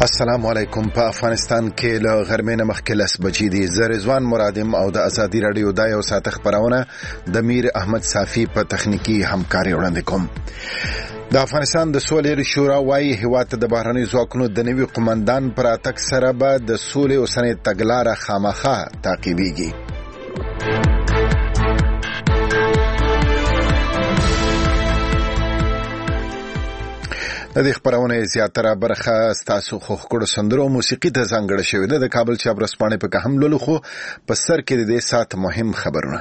السلام علیکم. په افغانستان کې له غرمې نه مخکې 10 بجې دي. زه رضوان مرادم او د ازادي رادیو د یو ساعت خبرونه د میر احمد صافی په تخنیکی همکاري وړاندې کوم. د افغانستان د سولې شورا وايي هیواد د بهرني ځواکونو د نوي قومندان پر اتک سره به د سولې اوسنۍ تګلاره خامخا تعقیبېږي. د دې خبرونه زیاتره برخه ستاسو خو کړو سندرو موسیقي ته ځانګړې شوې ده. د کابل چا برسپانې په هم لولو خو په سر کې د دې سات مهم خبرونه.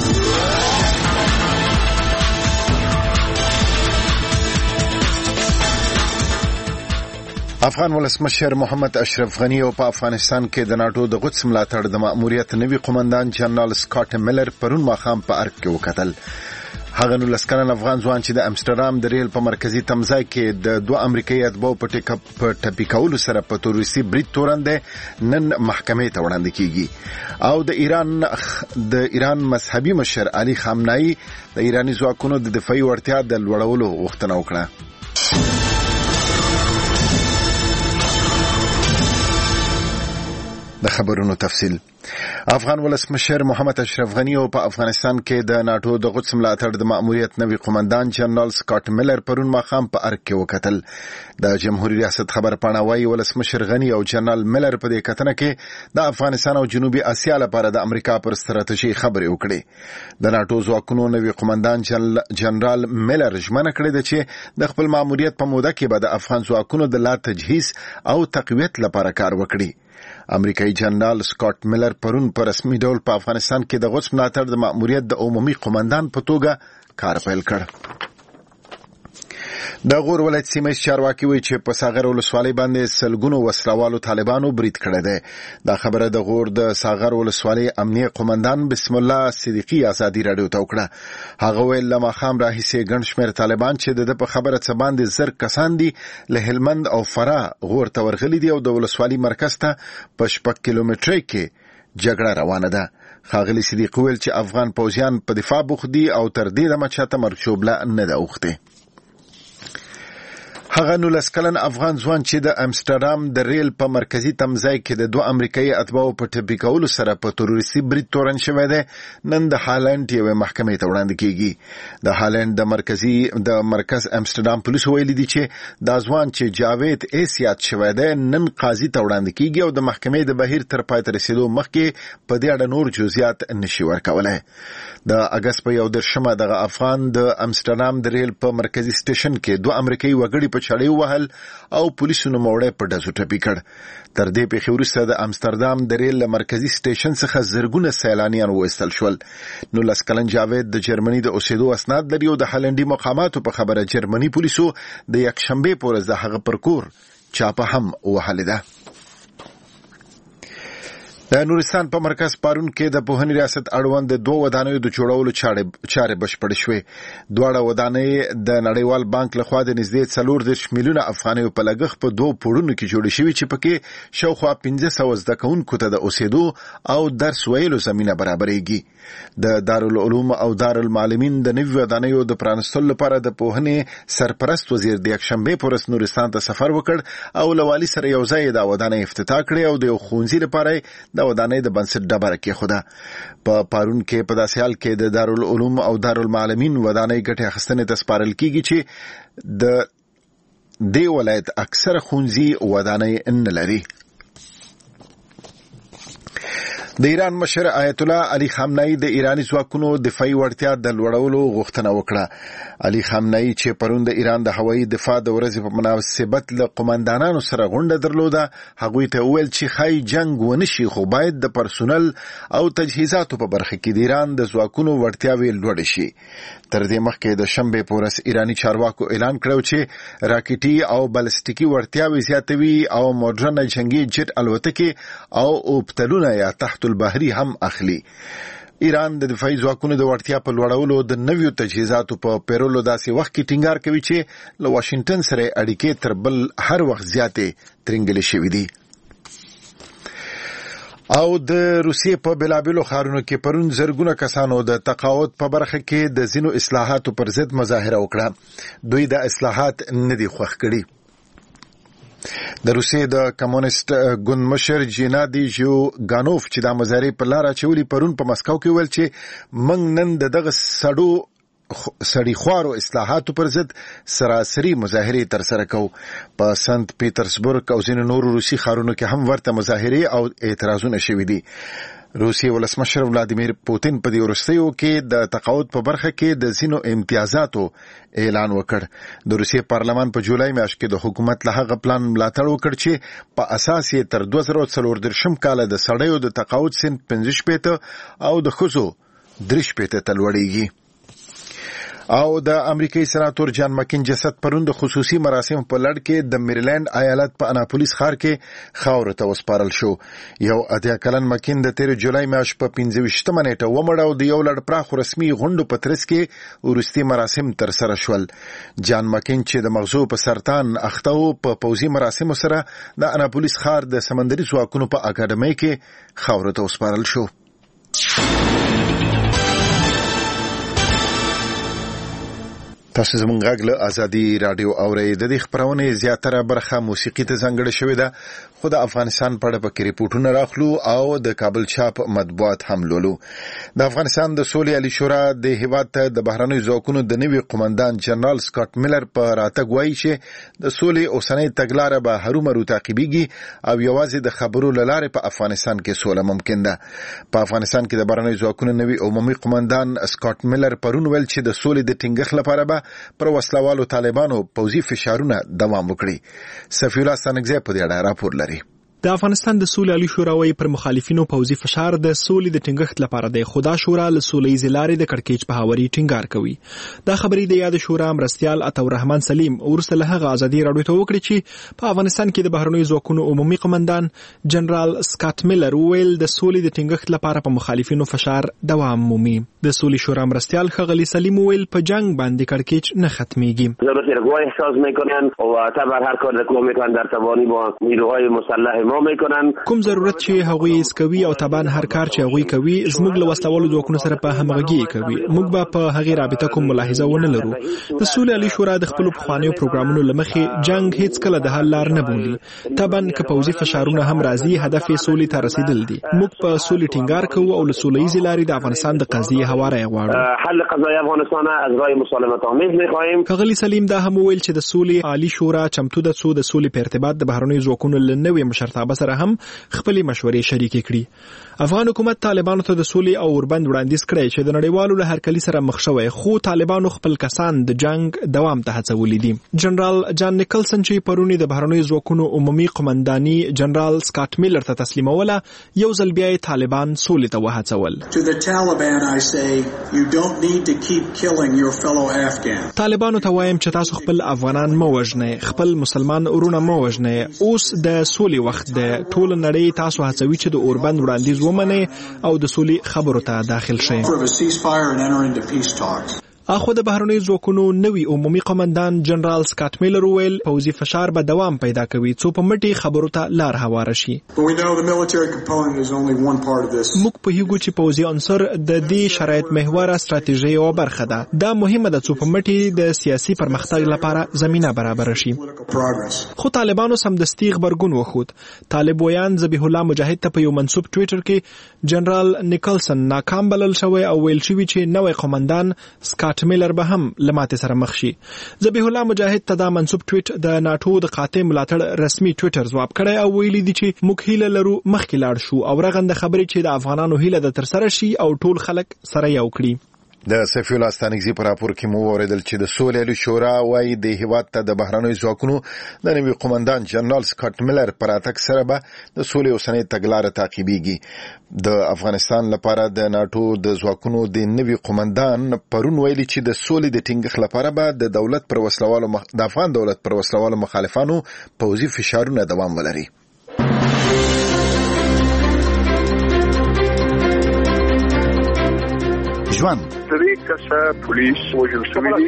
افغان ولسمشر محمد اشرف غنی او په افغانستان کې د ناتو د قدس ملاتړ د مأموریت نوي قومندان جنرال سکاټ ملر پرون ماخام په ارګ کې وکتل. هغه نو لسکران افغان ځوان چې د امستردام د ریل په مرکزی تمځای کې د دوه امریکایي اتباعو په ټپي کولو سره په تروریستي برید تورنده نن محکمې ته وړاندې کیږي. او د ایران مذهبي مشر علي خامنه‌ای د ایراني ځواکونو د دفاعي وړتیا د لوړولو غوښتنه وکړه. د خبرونو تفصیل. افغان ولسمشر محمد اشرف غنی او په افغانستان کې د ناتو د قدس ملاتړ د مأموریت نوي قومندان جنرال سکاټ ملر پرون ماخام په ارګ کې وکتل. د جمهوریت ریاست خبر پاڼه ولسمشر غنی او جنرال ملر په دې کتنه کې د افغانستان او جنوبي اسیا لپاره د امریکا پر ستراتیژي خبرې وکړې. د ناتو ځواکونو نوي قومندان جنرال ملر ژمنه کړې ده چې د خپل مأموریت په موده کې به د افغان ځواکونو د لا تجهیز او تقویت لپاره کار وکړي. امریکایي جنرال سکاټ ملر پرون په رسمي ډول په افغانستان کې د قدس ملاتړ د مأموریت د عمومي قومندان په توګه کار پیل کړ. د غور ولایت سیمه چارواکي وایي چې په ساغر ولسوالۍ باندې سلګونو وسلوالو طالبانو برید کړی دی. دا خبره د غور د ساغر ولسوالۍ امنیه قومندان بسم الله صدیقی ازادي رادیو ته وکړه. هغه ویل لمه خام راهیسې ګڼ شمېر طالبان چې د په خبره څه باندې زر کسان دي له هلمند او فراه غور ته ورغلي دي او د ولسوالۍ مرکز ته په 6 کیلومترۍ کې جګړه روانه ده. ښاغلي صدیقی ویل چې افغان پوځیان په دفاع بوخت دي او تر دې دمه چاته مرچوبله نه ده اوښتې. هغه نو لسکلن افغان ځوان چې د امستردام د ریل په مرکزی تمځای کې د دوه امریکایي اتباعو په ټپي کولو سره په تروریستي برید تورن شوی دی نن د هالند یوې محکمې ته وړاندې کیږي. د هالند د مرکز امستردام پولیسو ویلي دي چې دا ځوان چې جاوید ایسیات شوی دی نن قاضي ته وړاندې کیږي او د محکمې د بهیر تر پای ته رسیدو مخکې په دې اړه نور جزئیات نشي ورکولای. د اگست په 11 دغه افغان د امستردام د ریل په مرکزی سټیشن کې دوه امریکایي وګړي په چړې وهل او پولیسو نوموړی په ډزو ټپي کړ. تر دې پیښې وروسته د امستردام د ریل له مرکزی سټیشن څخه زرګونه سیلانیان وایستل شول. نو لسکلن جاوید د جرمني د اوسېدو اسناد لري او د هالندي مقاماتو په خبره جرمني پولیسو د یکشنبه په ورځ د هغه پر کور چاپه هم وهلې ده. د نورستان په مرکز پارون کې د پوهنې ریاست اړوند د دوه ودانیو د جوړولو چارې بشپړې شوې. دواړه ودانۍ د نړیوال بانک لخوا د نږدې 40 میلیونه افغانیو په لګښت په دوه پوړونو کې جوړې شوې چې پکې شاوخوا 1500 زده کوونکو ته د اوسېدو او درس ویلو زمینه برابرېږي. د دارالعلوم او دارالمعلمین د نوي ودانیو د پرانستلو لپاره د پوهنې سرپرست وزیر د یکشنبه په ورځ نورستان ته سفر وکړ او له والي سره یو ځای د ودانۍ افتتاح کړې او د یو ښوونځي لپاره د ودانۍ د بنسټ ډبره کېښوده. په پارون کې په داسې حال کې د دارالعلوم او دارالمعلمین ودانۍ ګټې اخیستنې ته سپارل کیږي چې د دې ولایت اکثره ښوونځي ودانۍ نه لري. د ایران مشر آیت الله علي خامنه‌ای د ایراني ځواکونو دفاعي وړتیا د لوړولو غوښتنه وکړه. علي خامنه‌ای چې پرون د ایران د هوایي دفاع د ورځې په مناسبت له قومندانانو سره غونډه درلوده هغوی ته وویل چې ښایي جنگ ونشي خو باید د پرسونل او تجهیزاتو په برخه کې د ایران د ځواکونو وړتیاوې لوړې شي. تر دې مخکې د شنبه په ورځ ایراني چارواکو اعلان کړو چې راکټي او بالستیکي وړتیاوې زیاتوي او مډرن جنگي جټ الوتکې او اوبتلونه یا تحت البحري هم اخلي. ایران د دفاعي ځواکونو د وړتیا په لوړولو د نویو تجهیزاتو په پیرولو داسې وخت کې ټینګار کوي چې له واشنگټن سره اړیکې تر بل هر وخت زیاتې ترنګلې شوې دي. او د روسیې په بلابلو ښارونو کې پرون زرګونه کسانو د تقاعد په برخه کې د ځینو اصلاحاتو پر ضد مظاهره وکړه. دوی د اصلاحات نه دي خوښ کړي. د روسیې د کمونیست ګوند مشر جینادي ژوګانوف چې د مظاهرې په لار اچولي پرون په مسکو کې ویل چې موږ نن دغه سړي خوارو اصلاحاتو پر ضد سراسري مظاهرې ترسره کوو. په سنت پیټرزبورګ او ځینو نورو روسي ښارونو کې هم ورته مظاهرې او اعتراضونه شوي دي. روسیې ولسمشر ولادیمیر پوتین په دې وروستیو کې د تقاعد په برخه کې د ځینو امتیازاتو اعلان وکړ. د روسیې پارلمان په جولای میاشت کې د حکومت له هغه پلان ملاتړ وکړ چې په اساس یې تر 2040 کاله د سړیو د تقاعد سن 15 او د ښځو 3 ته لوړیږي. او د امریکایي سناتور جان مکین جسد پرون د خصوصي مراسم په لړ کې د میریلند ایالت په اناپولیس ښار کې خاورو ته وسپارل شو. یو 80 کلن مکین د 13 جولای میاشت په 25 نیټه ومړ او د یو لړ پراخ رسمي غونډو په ترڅ کې وروستي مراسم ترسره شول. جان مکین چې د مغزو په سرطان اخته و په پوځي مراسمو سره د اناپولیس ښار د سمندري ځواکونو په اکاډمۍ کې خاورو ته وسپارل شو. تاسو زموږ غږ له ازادي رادیو اورئ. د دې خبرونې زیاتره برخه موسیقي ته ځانګړې شوې ده، خو د افغانستان په اړه پکې ریپورتونه راخلو او د کابل چاپ مطبوعات هم لولو. د افغانستان د سولې عالی شورا د هیواد ته د بهرنیو ځواکونو د نوي قومندان جنرال سکاټ میلر په راتګ وایي چې د سولې اوسنۍ تګلاره به هرومرو تعقیبېږي او یوازې د خبرو له لارې په افغانستان کې سوله ممکن ده. په افغانستان کې د بهرنیو ځواکونو نوي عمومي قومندان سکاټ میلر پرون ویل چې د سولې د ټینګښت لپاره به پر وسلوالو طالبانو پوځي فشارونه دوام وکړي. سفی الله ستانکزی په دې اړه راپور لري. د افغانستان د سولې عالی شورا وايي پر مخالفینو پوځي فشار د سولې د ټینګښت لپاره د خدا شورا له سولې لارې د کړکېچ په هاوري ټینګار کوي. دا خبرې د یاد شورا مرستيال عطاالرحمن سلیم ورسره هغه ازادي راډیو ته وکړي چې په افغانستان کې د بهرنیو ځواکونو عمومي قومندان جنرال سکاټ میلر ویل د سولې د ټینګښت لپاره په مخالفینو فشار دوام مومي. د سولې شورا مرستيال خغلی سلیم ویل په جنگ باندې کړکېچ نه ختميږي. ضرورت رگاه احساس میکنن و طبعا هر کار که میکنن در توانی با نیروهای مسلح ما میکنن. کوم ضرورت چې هغوی اسکوي او طبعا هر کار چې هغوی کوي زموږ له وسلوالو ځواکونو سره په همغږي کوي. موږ به په هغه رابطه کوم ملاحظه ونه لرو. د سولې عالی شورا د خپل پخوانیو پروګرامونو لمخې جنگ هیڅ کله د حل لار نه بولي. طبعا که پوځي فشارونه هم راځي هدف یې سولې ته رسیدل دي. موږ په سولې ټینګار کوو او له سولې لارې د افغانستان د قضیه هواره غواړو. حل قضیه افغانستان از راه مسالمت آمیز می‌خواهیم. خغلی سلیم دا هم ویل چې د سولې عالی شورا چمتو ده څو د سولې په ارتباط د بهرنیو ځواکونو له نوې مشرتابه سره هم خپل مشورې شریکې کړي. افغان حکومت طالبانو ته د سولې او اوربند وړاندیز کړی چې د نړیوالو له هرکلي سره مخ شوی، خو طالبانو خپل کسان د جنگ دوام ته هڅولي دي. جنرال جان نیکلسن چې پرونی د بهرنیو ځواکونو عمومي قومنداني جنرال سکاټ میلر ته تسلیموله، یو ځل بیا طالبان سولې ته وهڅول. طالبانو ته وایم چې تاسو خپل افغانان مو وژنئ، خپل مسلمان ورونه مو وژنئ. اوس د سولې وخت دی. ټول نړۍ تاسو هڅوي چې د اوربند وړاندیز ومنئ او د سولې خبرو ته داخل شئ. اخو د بهرنیو ځواکونو نوي عمومي قومندان جنرال سکاټ میلر ویل پوځي فشار به دوام پیدا کوي څو په مټي خبرو ته لار هواره شي. موږ په هیګو چې پوځي عنصر د دې شرایط محوره ستراتیژي او برخه ده. دا مهمه ده څو په مټي د سیاسي پرمختګ لپاره زمينه برابر شي. خو طالبانو سمدستي خبرګون وخود. طالب ویان ذبیح الله مجاهد ته په یو منسوب ټویټر کې جنرال نیکلسن ناکام بلل شوی او ویل شوی چې نوې قومندان سکاټ میلر به هم لماته سره مخ شي. ذبیح الله مجاهد ته دا منسوب ټویټ د ناتو د قاطع ملاتړ رسمي ټویټر جواب کړی او ویلي دي چې موږ هیله لرو مخکې لاړ شو او رغنده خبرې چې د افغانانو هیله د ترسره شي او ټول خلک سره یو کړي. د سفی الله ستانکزی په راپور کې مو اوریدل چې د سولې عالی شورا وايي د هیواد ته د بهرنیو ځواکونو د نوي قومندان جنرال سکاټ میلر پر اتک سره به د سولې اوسنۍ تګلارې تعقیبېږي. د افغانستان لپاره د ناتو د ځواکونو د نوي قومندان پرون ویلي چې د سولې د ټینګښت لپاره به د دولت پر وسلوالو د افغان دولت پر وسلوالو مخالفانو پوځي فشارونه دوام ولري. ژوند پولیس وجل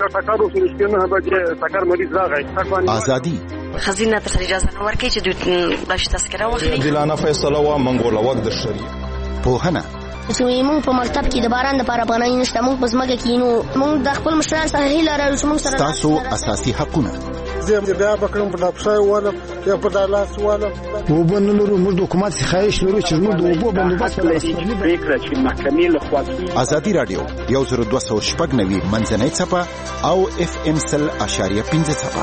آزادی خزینه ته اجازه نه ورکړي چې دوی باش تذکره واخلي. دلانه فیصله وا منګوله وخت د شری پوهنه چې موږ په مکتب کې د باران لپاره پناه نشته، موږ په ځمکه کې نو موږ د خپل مشران سره هیله لرو چې موږ سره تاسو اساسي حقونه زه بیا بکرم په لپسای ونه یا په داله سواله وبن لرو موږ حکومت خواهش لرو چې موږ د اوبو بندوبست پریکړه چې محکمې له خوا ازادي رادیو 1290 منځنۍ صفه او FM 100.5 صفه.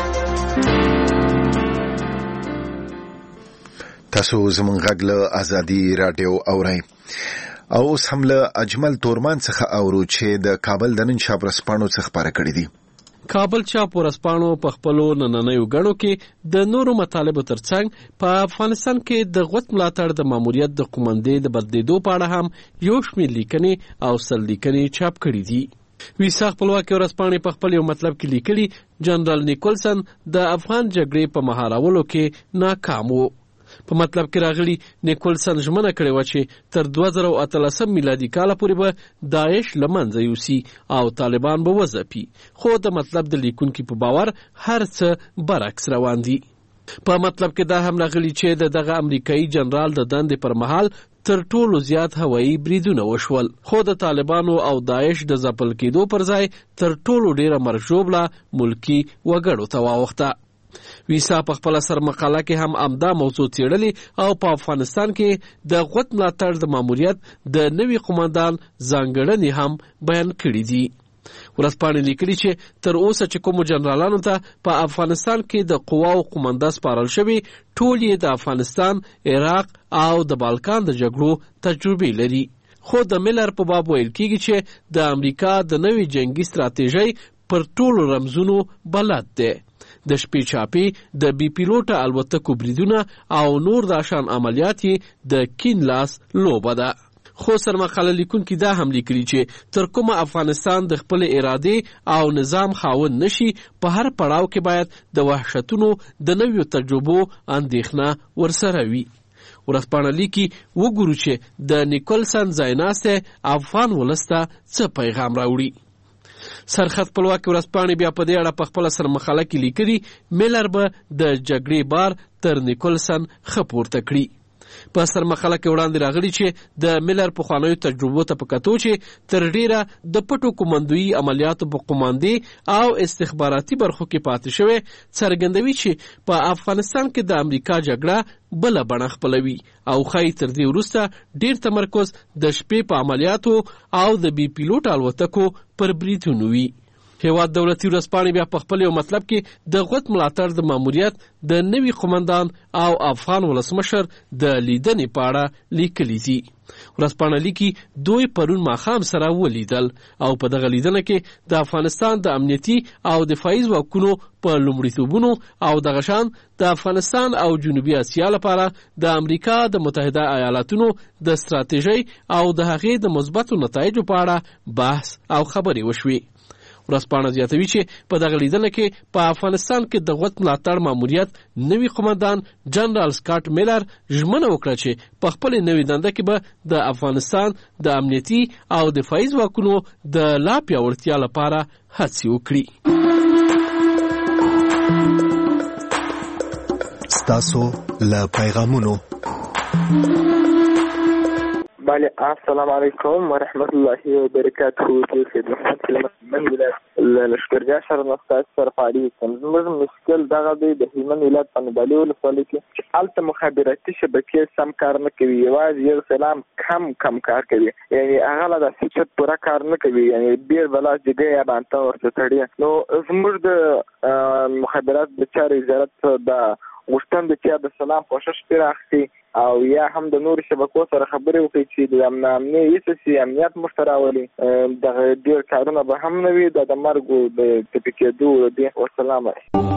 تاسو زموږ غږ له ازادي رادیو اورئ. او اوس هم له اجمل تورمان څخه اورو چې د کابل د نن شب رسپانو څخه خبره کړې دي. کابل چاپ ورسپانو په خپلو نننیو غړو کې د نورو مطالبو ترڅنګ په افغانستان کې د غوت ملاتړ د ماموریت د قومندې د بدلیدو په اړه هم یو شمېر لیکنې او سل لیکنې چاپ کړي دي. ویسا خپلواکي ورسپانې په خپل یو مطلب کې لیکلي جنرال نیکولسن د افغان جګړې په مهارولو کې ناکام و. په مطلب کې راغلی نیکولسن ژمنه کړې و چې تر 2013 میلادي کال پورې به داعش له منځه یوسي او طالبان به وځپي، خو د مطلب د لیکونکي په باور هر څه برعکس روان دي. په مطلب کې دا هم راغلی چې دغه امریکایي جنرال د دندې پر مهال تر ټولو زیات هوایي بریدونه وشول، خو د طالبانو او داعش د ځپل کېدو پر ځای تر ټولو ډیره مرجوبله ملکی وګړو ته واوښته. ویسا په خپل سر مقاله کې هم امدا موضوع څېړلې او په افغانستان کې د غوت ملاتړ د ماموریت د نوي قومندان ځانګړنې هم بیان کړي دي. ورځپاڼې لیکلي چې تر اوسه چې کومو جنرالانو ته په افغانستان کې د قواو قومنده سپارل شوي ټول یې د افغانستان، عراق او د بالکان د جګړو تجربې لري، خو د میلر په باب ویل کېږي چې د امریکا د نوي جنگي ستراتیژۍ پر ټولو رمزونو بلد دی. د شپې چاپی د بی پیلوټه الوتکو بریدونه او نور د شان عملیات د کین لاس لوبه ده. خو سرمقاله لیکونکي دا هم لیکلي چې تر کومه افغانستان د خپل اراده او نظام خاوند نشي، په هر پړاو کې باید د وحشتونو د نویو تجربو اندېښنه ورسره وي. ورځپاڼه لیکي وګورو چې د نیکولسن ځایناسته افغان ولس ته څه پیغام راوړي. سرخط خپلواکي ورځپاڼې بیا په دې اړه په خپله سرمقاله کې لیکلي میلر به د جګړې بار تر نیکولسن ښه پورته کړي. په سرمقاله کې وړاندې راغلي چې د میلر پخوانیو تجربو ته په کتو چې تر ډیره د پټو قومندویي عملیاتو په قوماندې او استخباراتي برخو کې پاتې شوی، څرګندوي چې په افغانستان کې د امریکا جګړه بله بڼه خپلوي او ښایي تر دې وروسته ډیر تمرکز د شپې په عملیاتو او د بي پیلوټ الوتکو پر بریدونو وي. هیواد دولتي ورځپاڼې بیا په خپل یو مطلب کې د غوت ملاتړ د ماموریت د نوي قومندان او افغان ولسمشر د لیدنې په اړه لیکلي دي. ورځپاڼه لیکي دوی پرون ماښام سره ولیدل او په دغه لیدنه کې د افغانستان د امنیتي او دفاعي ځواکونو په لومړیتوبونو او دغه شان د افغانستان او جنوبي اسیا لپاره د امریکا د متحده ایالاتونو د ستراتیژۍ او د هغې د مثبتو نتایجو په اړه بحث او خبرې وشوې. ورځپاڼه زیاتوي چې په دغه لیدنه کې په افغانستان کې د غوت ملاتړ ماموریت نوي قومندان جنرال سکاټ میلر ژمنه وکړه چې په خپل نوي دنده کې به د افغانستان د امنیتي او دفاعي ځواکونو د لا پیاوړتیا لپاره هڅې وکړي. ستاسو له پیغامونو. بله السلام علیکم و رحمت الله و برکاته. د خدمت من ولایت لشکرګاه سره نستاس سره فعالیت کوم. زموږ مشکل دغه دی د هلمند ولایت په نوبالي ولسوالۍ کې هلته مخابراتي شبکې سم کار نه کوي، یوازې یو سلام کم کار کوي، یعنی هغه له داسې پوره کار نه کوي، یعنی ډېر بلا جګه یا بانته ورته تړي. نو زموږ د مخابرات د چارو وزارت د غوښتن د چې د سلام کوشش پراخي او یا هم د نور شبکو سره خبرې وکړي چې د امنیت امنیت مشتراولي دغه ډېر کارونه به هم نه وي د مرګ د تپکېدو دی. والسلام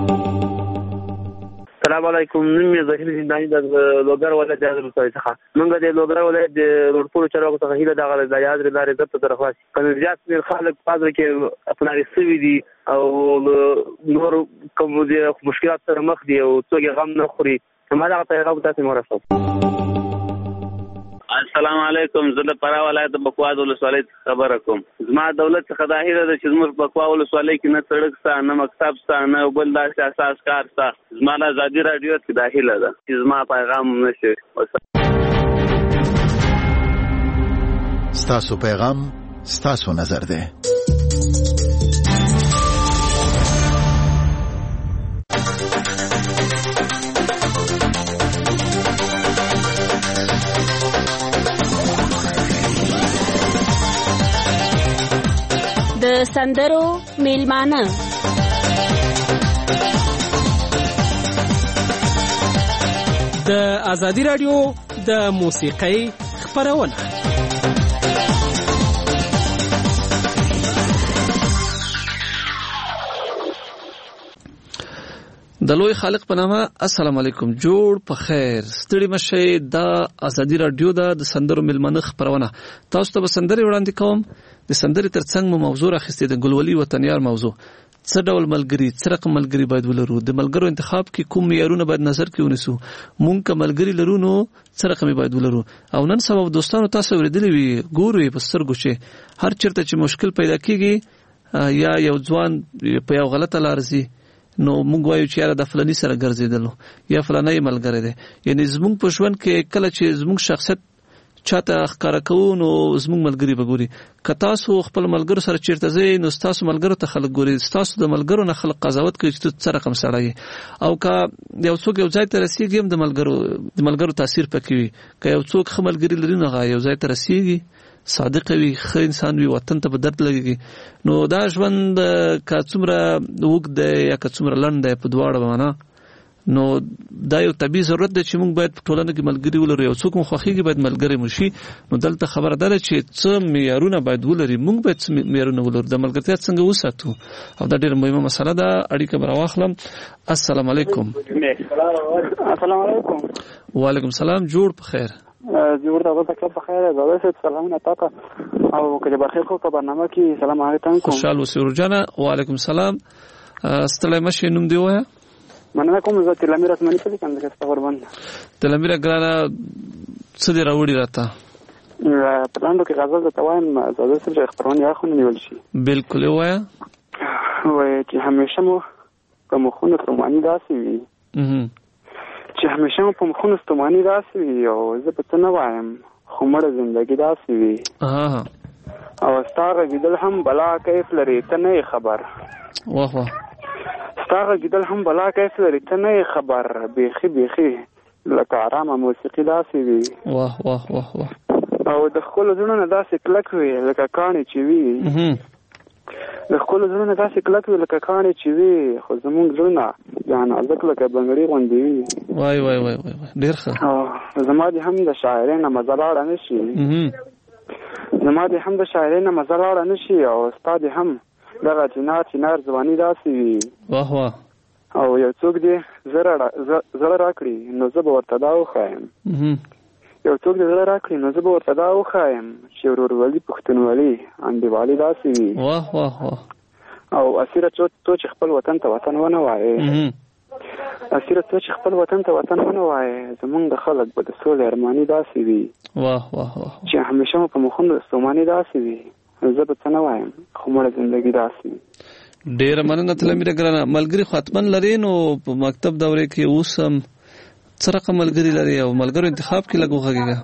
السلام علیکم. نوم یې ظهیر زنداني د لوګر ولایت د ولسوالۍ څخه. موږ د لوګر ولایت د روډپور چارواکو څخه هیله دغه د یاد لارې ضبط درخواست کوم. زیات ډېر خلک پازره کې اپناري سوي دي او نور کوم دي مشکلات سره مخ دي او څوک غم نه خوري. همدا پیغام تاسو مرسته. السلام علیکم. زه د فراه ولایت د بکواد ولسوالۍ خبره کوم. زما دولت څخه دا هیله ده چې زموږ بکواد ولسوالۍ کې نه سړک شته، نه مکتب شته، نه بل داسې اساس کار شته. زما د ازادي راډیو کې دا هیله ده چې زما پیغام نشي. ستاسو پیغام ستاسو نظر ده. د سندرو میلمانه د ازادي رادیو د موسیقۍ خپرونه. د لوی خالق په نامه السلام علیکم. جوړ په خیر ستړي مشه. د ازادي رادیو د سندرو میلمانه خپرونه. تاسو ته سندري وړاندې کوم. د سندري ترڅنګ مو موضوع راخستې د ګلولي وطنیار موضوع. څه ډول ملګری، څه رقم ملګری باید ولرو، د ملګرو انتخاب کې کوم معیارونه باید نظر کې ونیسو، مونږ که ملګری لرو نو څه رقم باید ولرو. او نن سبا دوستانو تاسو ورېدلی وي ګورو په سترګو چې هر چیرته چې مشکل پیدا کیږي یا یو ځوان په یو غلطه لار ځي نو موږ وایو چې یاره د فلانی سره ګرځېدلو یا فلانی ملګری دی. یعنی زموږ په ژوند کې کله چې زموږ شخصیت چاته ښکاره کوو نو زموږ ملګري به ګوري. که تاسو خپل ملګرو سره چیرته ځئ نو ستاسو ملګرو ته خلک ګوري، ستاسو د ملګرو نه خلک قضاوت کوي چې ته څه رقم سړی یې. او که یو څوک یو ځای ته رسېږي هم د ملګرو تاثیر پکې وي. که یو څوک ښه ملګري لري نو هغه یو ځای ته رسېږي، صادق وي، ښه انسان وي، وطن ته به درد لګېږي. نو دا ژوند که څومره اوږد دی یا که څومره لنډ دی په دواړه معنا نو دا یو طبیعي ضرورت دی چې موږ باید په ټولنه کې ملګري ولرو. یو څوک مو خوښېږي باید ملګری مو شي. نو دلته خبره ده چې څه معیارونه باید ولري، موږ باید څه معیارونه ولرو، د ملګرتیا څنګه وساتو. او دا ډېره مهمه مسله ده. اړیکه به راواخلم. السلام علیکم. السلام علیکم. وعلیکم السلام. جوړ په خیر. جوړ دا وخت په خیر. زه صاحب سلامونه تاته او کله بخیر خو په برنامه کې سلام علیکم. خوشحال اوسئ ورجانه. وعلیکم السلام. ستړی مشه. نوم دی وایه. مننه کوم. زه تلامیر اسماني په لیکم د خبر باندې. تلامیر ګرانه څه دی راوړي راته؟ په لاندو کې غزل د توایم زاده سره خبرونه یا خو نیول شي. بالکل وایه. وایي چې همیشه مو په مخونو ستوماني داسې وي چې همیشه مو په مخونو ستوماني داسې وي او زه په څه نه وایم خو مړه زندګي داسې وي. او ستا غږېدل هم بلا کیف لري ته نه یې خبر. واه واه. ستا غږېدل هم بلا کیف لري ته نه یې خبر. بیخي بیخي لکه ارامه موسیقي داسې وي. واه واه واه واه. او د ښکلو زړونو داسې کلک وي لکه کاڼي چې وي. د ښکلو زړونو داسې کلک وي لکه کاڼي چې وي خو زمونږ زړونه یا نازک لکه بنګړي غوندې وي. وای وای وای وای ډېر ښه. زما دې هم د شاعرۍ نه مزه لاړه نه شي. زما دې هم د شاعرۍ نه مزه لاړه نه شي او ستا دې هم دغه چنار ځواني داسې وي. واه واه. او یو څوک دې زړه راکړي نو زه به ورته دا وښایم. یو څوک دې زړه راکړي نو زه به ورته دا وښایم چې ورورولي پښتونولي انډیوالي داسې وي. واه واه واه. او اسیره تو چې خپل وطن ته وطن ونه وایې، اسیره تو چې خپل وطن ته وطن ونه وایې زمونږ د خلک به د سولې ارماني داسې وي. واه واه واه. چې همیشه مو په مخونو ستوماني داسې وي زه به څه نه وایم خو مړه زندګي داسې وي. ډېره مننه تلمیره ګرانه. ملګري خو حتمن لري نو په مکتب دورې کې اوس هم څه رقم ملګري لري او ملګرو انتخاب کې لږ وغږېږه.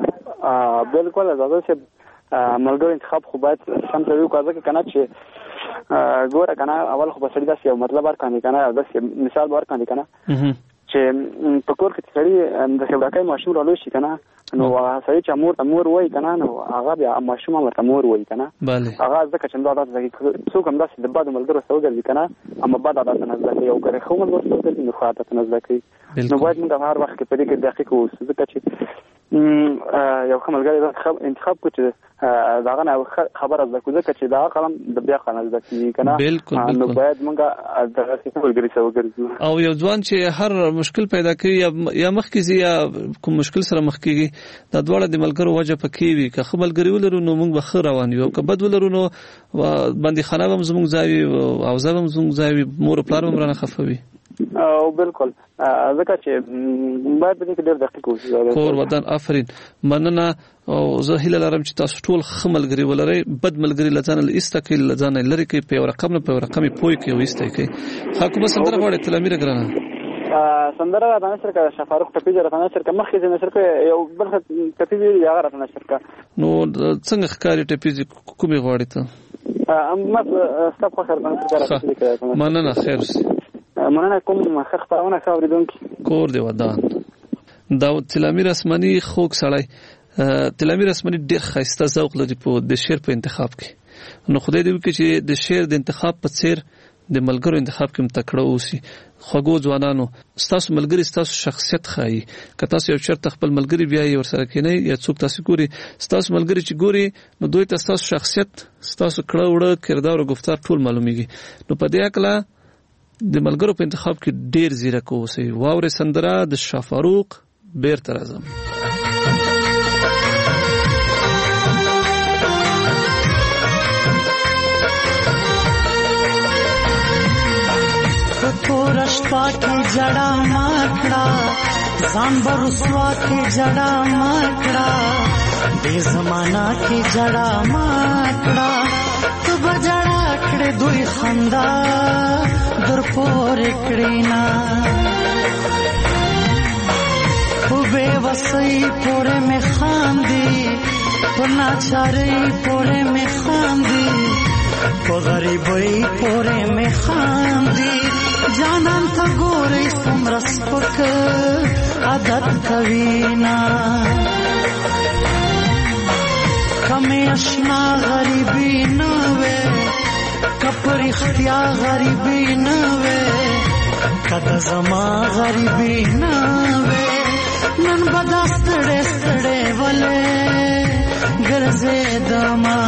بالکل زاده صاحب ملګرو انتخاب خو باید سم سړی وکړه ځکه که نه چې ګوره که نه اول خو به سړي داسې یو مطلب ورکاندي که نه یو داسې مثال به ورکاندي که نه چې په کور کې چې سړي د خبرکۍ ماشوم رالوی شي که نه نو سړی چې مور ته مور وایي که نه نو هغه بیا ماشوم هم ورته مور وایي که نه. هغه ځکه چې دا عادت زده کوي. څوک هم داسې د بدو ملګرو سره وګرځي که نه اما بد عادتونه زده کوي او که د ښو ملګرو سره وګرځي نو ښه عادتونه زده کوي. نو باید موږ هر وخت کې په دې کې دقیق اوسو ځکه چې یو ښه ملګری انتخاب کړو چې د هغه نه خبره زده کړو ځکه چې د هغه قلم د بیا قلم زده کېږي که نه. نو باید موږ دغسې ملګري سره وګرځو. او یو ځوان چې هر مشکل پیدا کوي یا مخکې ځي یا کوم مشکل سره مخ کېږي دا دواړه د ملګرو وجه پکې وي. که ښه ملګري ولرو نو موږ به ښه روان یو، که بد ولرو نو بندیخانه به هم زموږ ځای وي او زه به هم زموږ ځای وي، مور او پلار به هم رانه خفه وي. او بالکل ځکه چې باید په دې کې ډېر دقیق اوسو. کور وطن آفرین. مننه. او زه هیله لرم چې تاسو ټول ښه ملګري ولرئ، بد ملګري له ځانه ایسته کړئ، له ځانه لرې کړئ، په یو رقم نه په یو رقم یې پوه کړئ او ایسته یې کړئ. ښه کومه سندره غواړئ تلمیره ګرانه؟ سندره راته نشر کړه شفاروق ټپیز راته نشر کړه مخکې نشر کړه یو بل ټپیز هغه راته نشر کړه. نو څنګه ښکاري ټپیز کومې غواړئ ته؟ ما ستا په خیر باندې مننه. خیر اوسئ. مننه کوم ښه خپرونه ښه اورېدونکي. کور دې ودان. دا تلامیر اسماني خوږ سړی. تلامیر اسماني ډېر ښایسته ذوق لري په د شعر په انتخاب کې. نو خدای دې وکړي چې د شعر د انتخاب په څیر د ملګرو انتخاب کې متکړه اوسي. خوږو ځوانانو ستاسو ملګری ستاسو شخصیت ښایي. که تاسو یو چېرته خپل ملګري بیایي ورسره کینئ یا څوک تاسو ګوري ستاسو ملګري چې ګوري نو دوی ته ستاسو شخصیت ستاسو کړه وړه کردار او گفتار ټول معلومیږي. نو په دې هکله د ملګرو په انتخاب کې ډیر ځیرک اوسئ. واورئ سندره د شاه فاروق بیرته راځم. تور شپا کی جڑا ماکڑا ځان برسوا کی جڑا ماکڑا دې زمانہ کی جڑا ماکڑا تو بجڑا کړه دوی خندا در پور کړینا او بے وسئی پورے میں خاندی پنا چارئی پورے میں خاندی په غریبۍ پورې مې خاندي جانان ته ګورې څومره سپک عادت کوي نه کمې اشنا غریبي نه وې که په رښتیا غریبي نه وې که د زما غریبي نه وې نن به دا ستړې ستړې ولې ګرځېدمه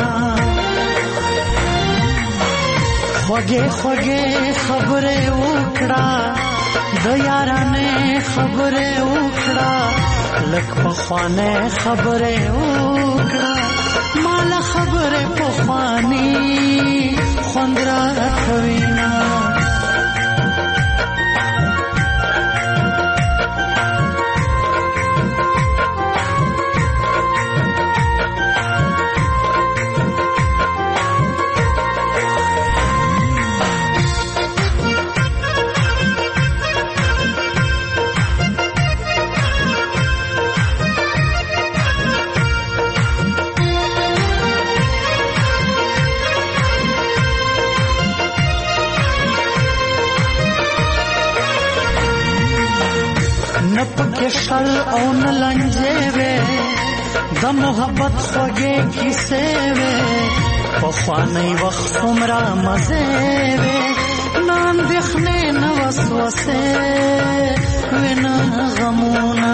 خوږې خوږې خبرې وکړه د یارانې خبرې وکړه لږ پخوانۍ خبرې وکړه ماله خبرې پخواني خوند راکوي نه شل او نلنجے وے د محبت خوږې کیسې وے پخوانی وخت عمره مزې وے نه اندېښنې نه وسوسې وې نه غمونه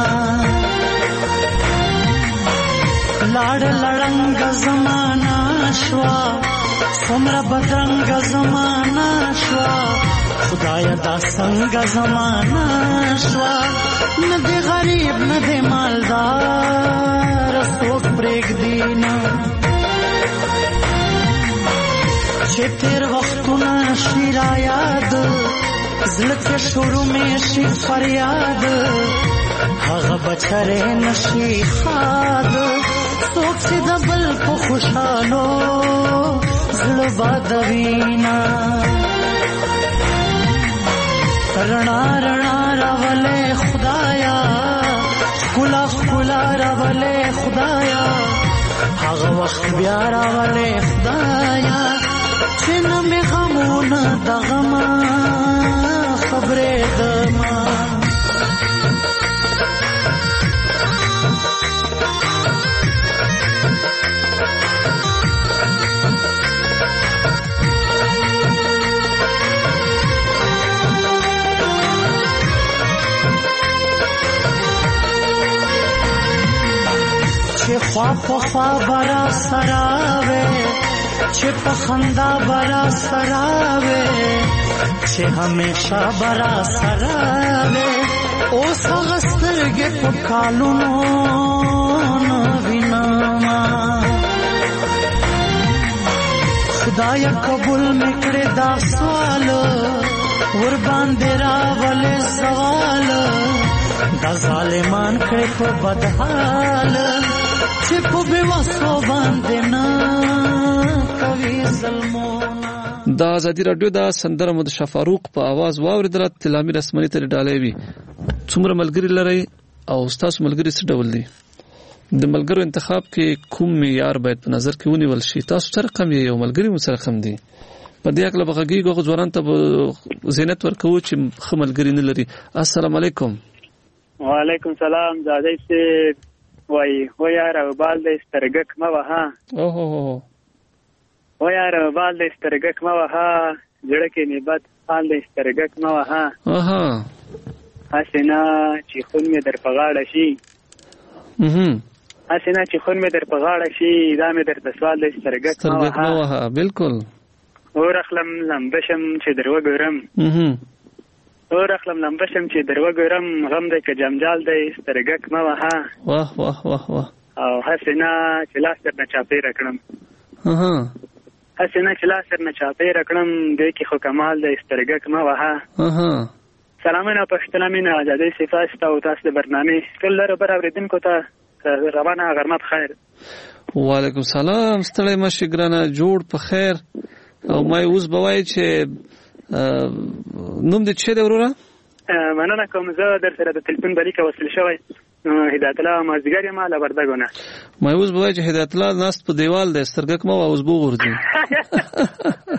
لاړ لړنګ زمانه شوه څومره بدرنګه زمانه شوه خدایا دا څنګه زمانہ شوا نه دی غریب نه دی مالدار څوک پرېږدي نه چې تیر وختونه شي را یاد زړه کې شروع مې شي فریاد هغه بچرې نشي ښاد څوک چې د بل په خوشحالو زړه بادوي نه رڼا رڼا راولې خدایا ښکلا ښکلا راولې خدایا هغه وخت بیا راولې خدایا چې نه مې غمونه د غمه خبرېدمه چې خوا په خوا برا سراوي چې په خندا برا سراوي چې همیشه برا سراوي اوس هغه سترګې په کالونو نه وینما خدایا قبول مې کړې دا سوال ور باندې راولې سوال دا ظالمان کړې په بدحال چې په بېوسو باندې نه کوي ظلمونه. د ازادي راډیو د سندره مو د شاه فاروق په आवाज واوریدله. تلامي رسمنې ته ډالۍ وي. څومره ملګري لرئ او ستاسو ملګري څه ډول دي؟ د ملګرو انتخاب کې کوم معیار باید په نظر کې ونیول شي؟ تاسو سره کم یې یو ملګري مو سره کم دي. په دې اکله بغږیږو هغو ځوانانو ته زینت ورکوو چې ښه ملګري نه لري. السلام علیکم. وعلیکم سلام. زادی صاحب وای خو یار او بال دې سترګک مه وها اوه و یار بال د سترګک ما وها جړه کې نبات حال د سترګک ما وها حسنا چې خون می در پغاړه شي حسنا چې خون می در پغاړه شي دا می در سوال د سترګک ما وها بالکل اور اخلم لمبشم چې درو ګرم اور اخلم لمبشم چې درو ګرم غم د ک جمجال د سترګک ما وها واه واه واه واه او حسنا چې لاس در نه چاپی رکړم حسنا چې لاس در نه چاپی رکړم د کی خو کمال د سترګک ما وها سلامونه پښتنه مینه آزادۍ صفات او تاسو د برنامه ټول لپاره برابردونکو ته روانه غرمت خیر. وعلیکم سلام ستړی مشه ګرانه جوړ په خیر او ما اوس بوای چې نوم دې څه دی وروره؟ مننه کوم زه در سره د تلیفون باندې وصل شوی هدایت الله مازدیګر یم له وردګونه. ما اوس بوای چې هدایت الله ناست په دیوال د سترګک ما اوس بو ورځي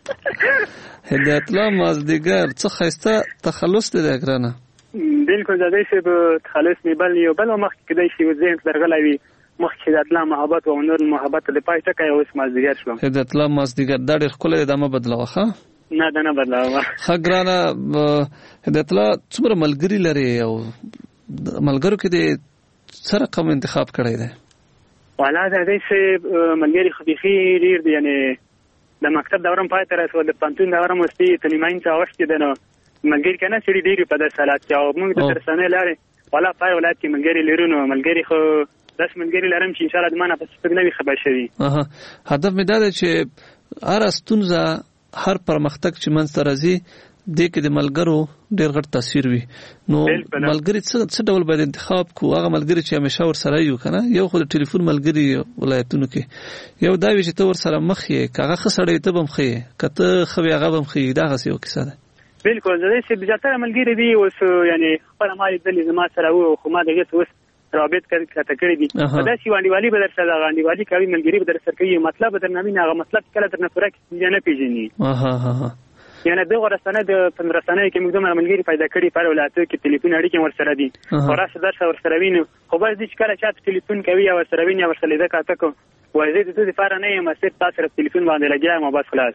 هدایت الله مازدیګر څه خسته تخلص دی ګرانه. بالکل زده شي به تخلص نه بل یو بل مخ کې دی شي وزین درغلای وي مخ کې د الله محبت او نور محبت د پای ټکه اوس مازدیګر شو. هدایت الله مازدیګر دا ډېر خپل ادامه بدلوه ښه؟ نه دا نه بدلوه. ښه ګرانه هدایت الله څومره ملګري لري او ملګرو کې د څه رقم انتخاب کړی دی؟ والا دا دی چې ملګري خو بېخي ډېر دي یعنې د مکتب دورم پای ته رسول د پوهنتون دورم وستي ته نیماین څه وخت دی نو ملګري که نه سړي ډېر په داسې حالات کې او موږ د رسنۍ لارې والا پای ولایت کې ملګري لرو نو ملګري خو داسې ملګري لرم چې انشاءالله د ما نه پس څوک نه وي خبر شوي. هدف مې دا دی چې هره ستونزه هر پرمختګ چې منځته راځي دې کې د ملګرو ډېر غټ تاثیر وي نو ملګري څه ډول باید انتخاب کو هغه ملګري چې همیشه ورسره یو که نه یو خو د ټلیفون ملګري ولایتونو کې یو دا وي چې ته ورسره مخ یې که هغه ښه سړی ته به هم ښه یې که ته ښه وي هغه به هم ښه یي دغسې یو کیسه ده. بالکل زه چې زیاتره ملګري دي اوس یعنې خپله ما لیدلي زما سره و خو ما د هېڅ اوس رابط کته کړی دي په داسې انډیوالي به در سره دغه انډیوالي کوي ملګري به در سره کوي مطلب به درنه ویني هغه مطلب کله درنه پوره کړي نه پېژني یعنې دغه رسنۍ د رسنیو کې موږ دومره ملګري پیدا کړي په هر ولایتو کې تلیفون اړیکې ورسره دي خو راسه درسه ورسره وینو خو بس دي چې کله چا ته تلیفون کوي یا ورسره ویني یا ورسره لیده کاته کو وایي زه د دې دپاره نه یم صرف تا سره په تلیفون باندې لګیا یم او بس خلاص.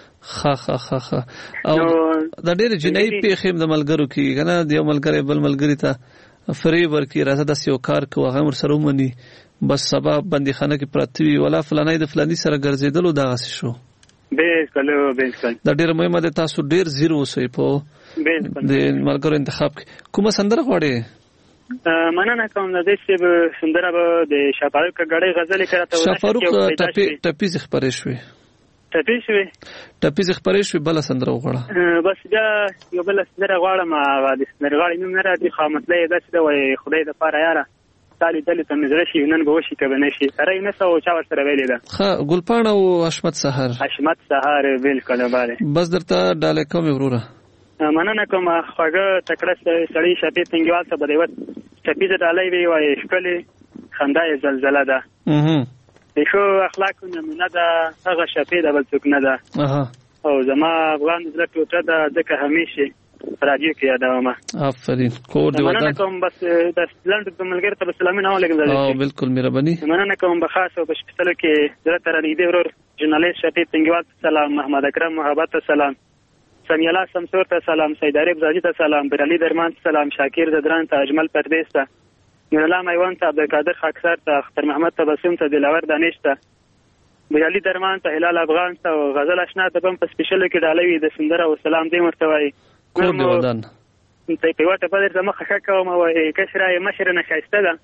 ښه او دا ډېرې جنایي پېښې هم د ملګرو کېږي که نه د یو ملګری بل ملګري ته فریب ورکړي راځه داسې یو کار کوو هغه هم ورسره ومني بس سبا بندیخانه کې پراته وي ولا فلانی د فلاني سره ګرځېدلو دغسې شو. بالکل دا ډېره مهمه ده تاسو ډېر ځیر اوسئ په د ملګرو انتخاب کې. کومه سندره غواړې؟ مننه کوم د دې چې سندره به د شاپاروق ګړۍ غزلې کړه ته شاپاروق ټپیزې خپرې شوې ټپیزې خپرې شوې بله سندره وغواړه. بس بیا یو بله سندره غواړم د سندرغاړې نوم نه راځي خو مطلب یې داسې ده وایي خدای دپاره یاره تا لیدلې ته مې زړه شي نن به وشي که به نه شي سره یې نسه او چا ورسره ویلې ده. ښه ګلپاڼه او حشمت سهار بالکل بله بس درته ډالۍ کوم وروره. مننه کوم خوږه تکړه سړی شپې تنګیوال ته به د یوه ټپیزه ډالۍ وي وایي ښکلې خندا یې زلزله ده د ښو اخلاقو نمونه ده هغه شپې ده بل څوک نه ده او زما افغان زړه ټوټه ده ځکه همیشې راډیو کې یادومه. آفرین کور دی مننه کوم بس د لنډو ملګرو ته به سلامونه ولېږم. بالکل مهرباني. مننه کوم به خاص او په سپېڅلو کې زړه ته رانږدې ورور ژورنالیست شفیع تنګیوال ته سلام محمد اکرم محبت ته سلام سمیع الله سمسور ته سلام سید عریب زاجي ته سلام برالي درمان ته سلام شاکر زدران ته اجمل پردیس ته نور الله میوان ته عبدالقادر خاکسار ته اختر محمد تبسم ته دلاور دانش ته برالي درمان ته هلال افغان ته غزل اشنا ته بم په سپېشلو کې ډالۍ وي د سندره او سلام دې ورته وایي. کور دی ودان ته په وټه په درته مخه ښه کوم وایي کشره یې مشره نه ښایسته ده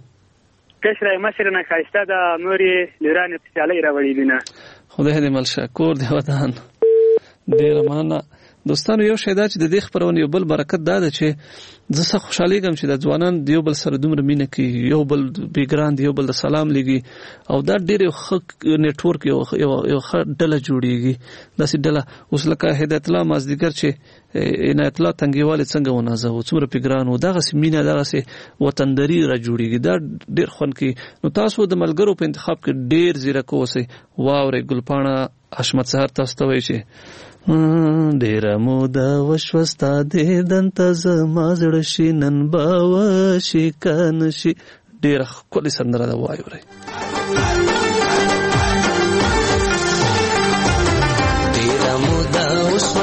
کشره یې مشره نه ښایسته ده نور یې لرانې په سیالۍ راوړي دي نه. خدای دې مل شه کور دی ودان. ډېره مننه دوستانو. یو شی دا چې د دې خپرونې یو بل برکت دا ده چې زه څه خوشحالېږم چې د ځوانان د یو بل سره دومره مینه کوي یو بل بیګران د یو بل د سلام لګي او دا ډېر یو ښه نیټورک یو ښه ډله جوړېږي داسې ډله اوس لکه هدایت الله مازدیګر چې عنایت الله تنګیوالې څنګه ونازوو څومره بیګران و دغسې مینه دغسې وطندري را جوړېږي دا ډېر خوند کوي. نو تاسو د ملګرو په انتخاب کې ډېر ځیرک اوسئ. واورئ ګلپاڼه حشمت سهار تاسو ته وایي چې ډېره موده وشوه ستا دیدن ته زما زړه شي نن به وشي که نه شي. ډېره ښکلې سندره ده واورئ.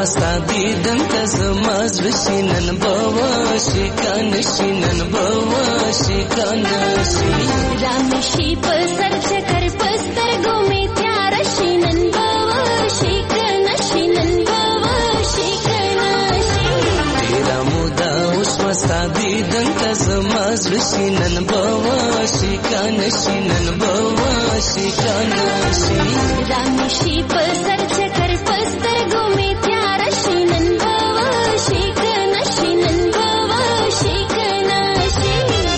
سادي دنت زماز وشینن بواشی کانشینن بواشی کانشی رامشی پسر چکر پستر گومی تیار شینن بواشی کانشینن بواشی کانشی تیرا مودا وشوا سادي دنت زماز وشینن بواشی کانشینن بواشی کانشی رامشی پسر چکر پستر گومی تیار شینن بواشی کانشینن بواشی کانشی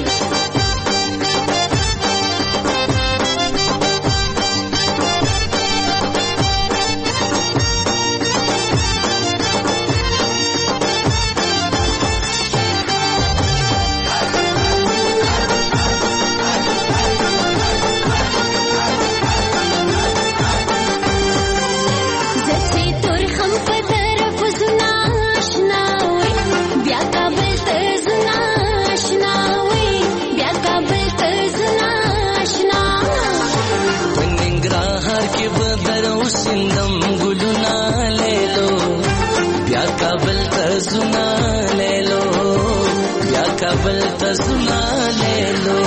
سندم ګلونا لیلو بیا کابل ته زنا لیلو بیا کابل ته زنا لیلو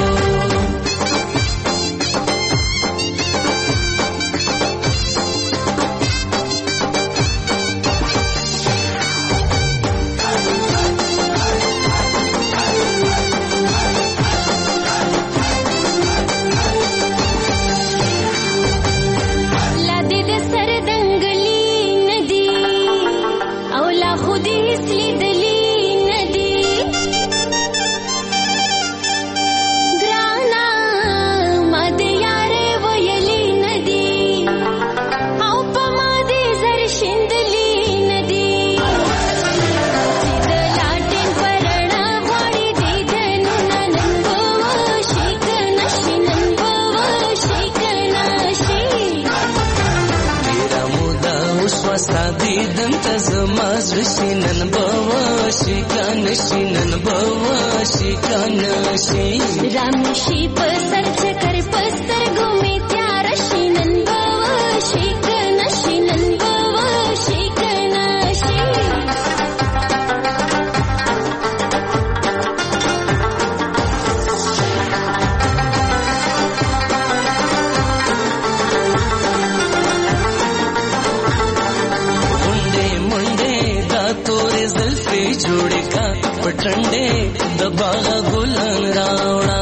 وشینن بواشی کانشینن بواشی کانشی رامشی پسر چکر پستر گومی تیار شینن بواشی کانشینن بواشی کانشی जोड़े का पटंडे दबागा गुलन रावड़ा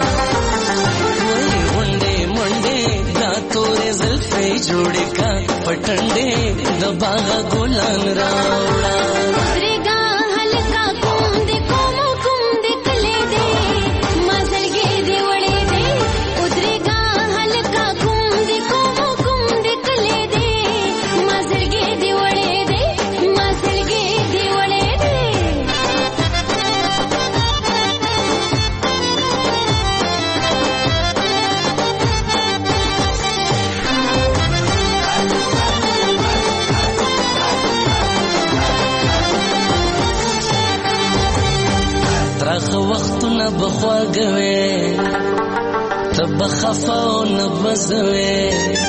वही मुंडे मुंडे दातोरे ज़ल्फे जोड़े का पटंडे दबागा गुलन रावड़ा उतरेगा हल्का कुंदे कोमो कुंदे कले दे मजल गे दे वड़े दे उतरेगा हल्का कुंदे कोमो कुंदे कले दे मजल गे दे वड़े दे मजल गे दे वड़े وختونه بخواږوي ته بخفاو نه بزوي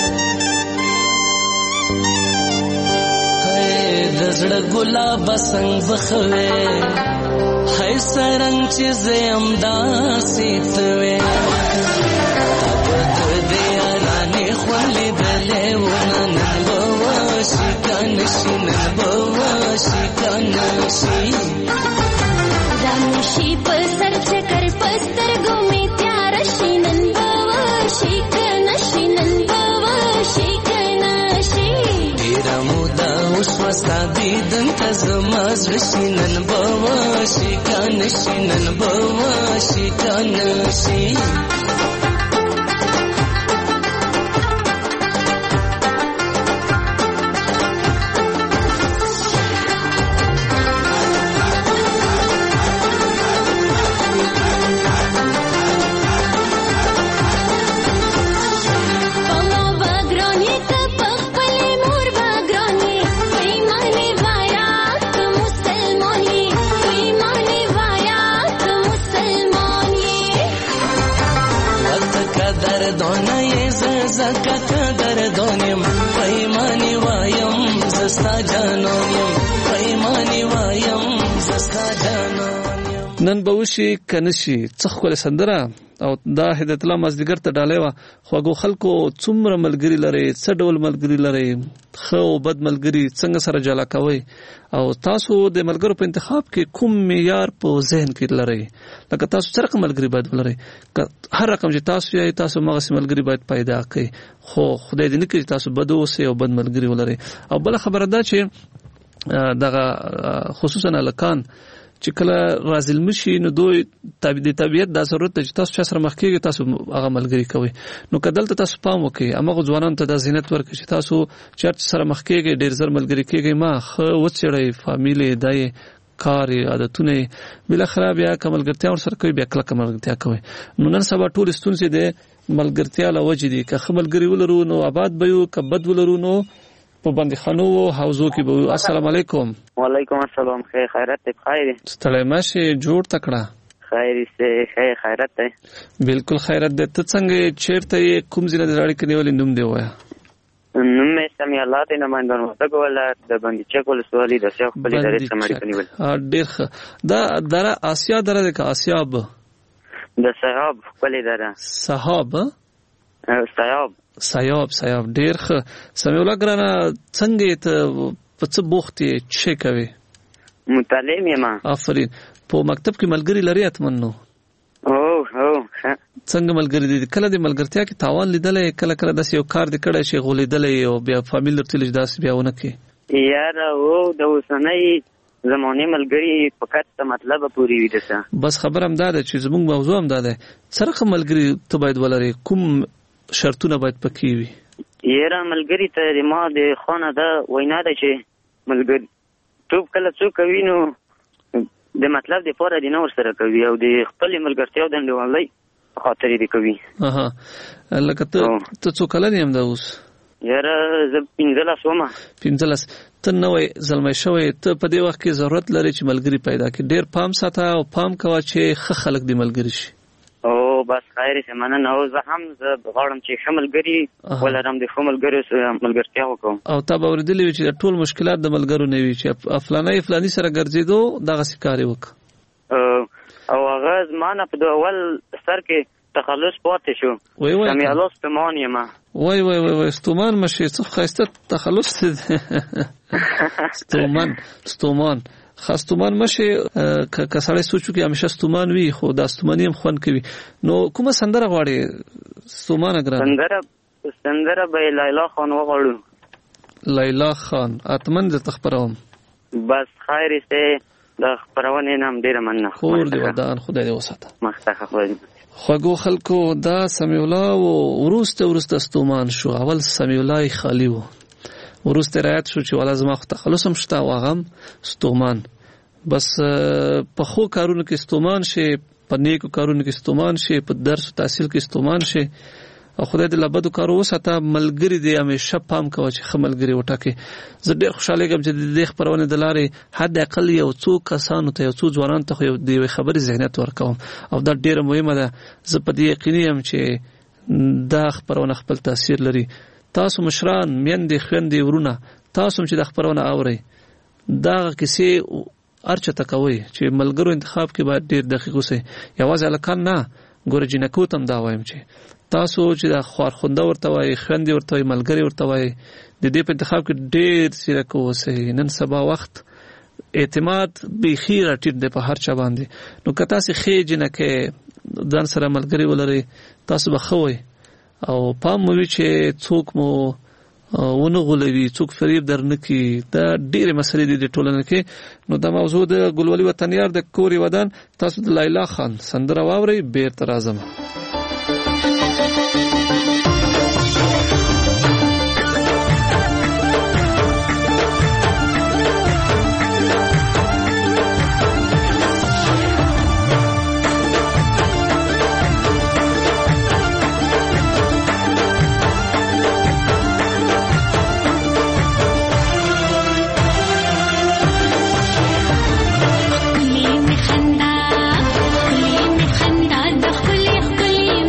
هي د زړه ګلاب څنګه بخوي هي سرنګ چې زم داسې توي تبد دې رانه خولې دلې ونن بواشي کانشي نن بواشي کانشي رامشی پسر چکر پستر گومی تیار شینن بواشی کانشینن بواشی کانشی تیرا مودا وشوا سادي دنت زماز وشینن بواشی کانشینن بواشی کانشی زکات دردونیم پیمانی وایم زستا جانونیم نن به وشي کنشي څخ کول سندره او دا هدایت الله مازدیګر ته ډالې و خواږو خلکو څومره ملګری لري څه ډول ملګری لري خو بد ملګری څنګه سره جلا کوي او تاسو د ملګرو په انتخاب کې کوم معیار په ذهن کې لري لکه تاسو سره ملګری باید ولري هر رقم چې تاسو یې تاسو مغه ملګری باید پیدا کړئ خو خدای دې نه کړي تاسو بد اوسئ او بد ملګری ولري او بل خبره ده چې دغه خصوصا الکان چې کله رازل مشي نو دوی طبيعت د ضرورت چې تاسو سره مخ کېږي تاسو هغه ملګری کوي نو کدلته تاسو پام وکړئ امغه ځوانان ته د زینت ورکړي چې تاسو چرته سره مخ کېږي ډیر زر ملګری کېږي ما خو وڅړی فامیلی دای کار عادتونه بل خراب یا کملګرتیا ور سره کوي بیا کله کملګرتیا کوي نو نن سبا ټول ستونزې د ملګرتیا لوجې دي که ملګری ولرو نو آباد به یو که بد ولرو نو په باندې خانو او حوزو کې به السلام علیکم وعلیکم السلام خیرت بخیر ستړی ماشي جوړ تکړه خیر سه خیرت ده بالکل خیرت ده ته څنګه چیرته کوم ځای د راړي کې نیولې نوم دی وایا نوم مې سمي الله ته نه مندون وته ولا د باندې چکول سوالي د شیخ په لري سمړي کې نیول ډېر دا در آسیا دره ده که آسیاب د صحاب په لري صحاب سیاب ډیر ښه سمي الله ګرانه څنګه ته په څه بوختې چې کوي متعلم یم آفرین په مکتب کې ملګری لري اتمنو څنګه ملګری دي کله د ملګرتیا کې تاوان لیدلې کله داسې یو کار دې کړی چې غولېدلې او بیا فامیل درته لږ داسې بیا ونه کې یاره او د اوسنۍ زمانه ملګری فقط مطلب پوری وي دسه بس خبر هم ده چې زموږ موضوع هم ده سره ملګری ته باید ولري کوم شرطونه باید پکې وي یاره ملګری ته ما د خانه دا وینا ده چې ملګری ټوب کله څوک کوي نو د مطلب د پاره د نور سره کوي او د خپل ملګرتیا د انډوالۍ په خاطر دې کوي لکه ته څو کلن یم دا اوس یاره زه 15 ومه 15 ته نوې زلمی شوی ته په دې وخت کې ضرورت لري چې ملګری پیدا کړي ډېر پام ساته او پام کوه چې ښه خلک دې ملګری شي او بس خیر سمانه نو زه هم غواړم چې شملګری ولرم د شملګری ملګرتیا وکم او تا به ورېدلې وي چې ټول مشکلات د ملګرو نه وي چې فلانی سره ګرځېدو دغه سکاري وک او هغه زمانه په اول سر کې تخلص پاتې شو سمي الله ستومان یم وای ستومان مشي څه خاصه تخلص ستومان خاصتومان مشه که سړی سوچو کې همیشه ستومان وي خو دا ستومانی هم خوند کوي نو کومه سندره غواړي ستومان ګران سندره به لیلا خان وغواړو لیلا خان اتمن د تخبروم بس خیر سه د خبرونه نام ډیره مننه خور دی ودان خدای دې وساته مخته خبرې خواږو خلکو دا سمي الله او ورسته ستومان شو اول سمي الله خالی وو ورسته رایت شو چې ولا زما خو تخلص هم شته واغم ستومان بس په خو کارونو کې ستومان شي په نیکو کارونو کې ستومان شي په درس او تحصیل کې ستومان شي او خدای دې لبدو کارو وساته ملګری دې همیشه پام کوي چې خملګری وټاکي زه ډېر خوشاله یم چې د خبرونه د لارې حد اقل یو څو کسانو ته یو څو ځوانان ته یو دی خبرې ذهنیت ورکوم او دا ډېر مهمه ده زه په دې یقیني یم چې دا خبرونه خپل تاثیر لري تاسو مشران میندې خويندې ورونه تاسو چې د خبرونه اوري دا کیسې ارچته کوي چې ملګرو انتخاب کې باید ډېر دقیق اوسئ یوازې الکان نه ګور جنکو تم دا وایم چې تاسو چې د خورخنده ورته وای خويندې ورته وای ملګری ورته وای د دې په انتخاب کې ډېر سیرک اوسئ نن سبا وخت اعتماد به خیر ټیټ دی په هر چا باندې نو که تاسو خې جنکه ځان سره ملګری ولري تاسو به خوي او پام مو چې څوک مو ونه غولوي څوک فریب درنکي دا ډېرې مسلې دي د ټولنې کې نو دا موضوع د ګلولي وطنیار د کوري ودان تاسو د لیلا خان سندره واورئ بیرته راځم خندا د خپل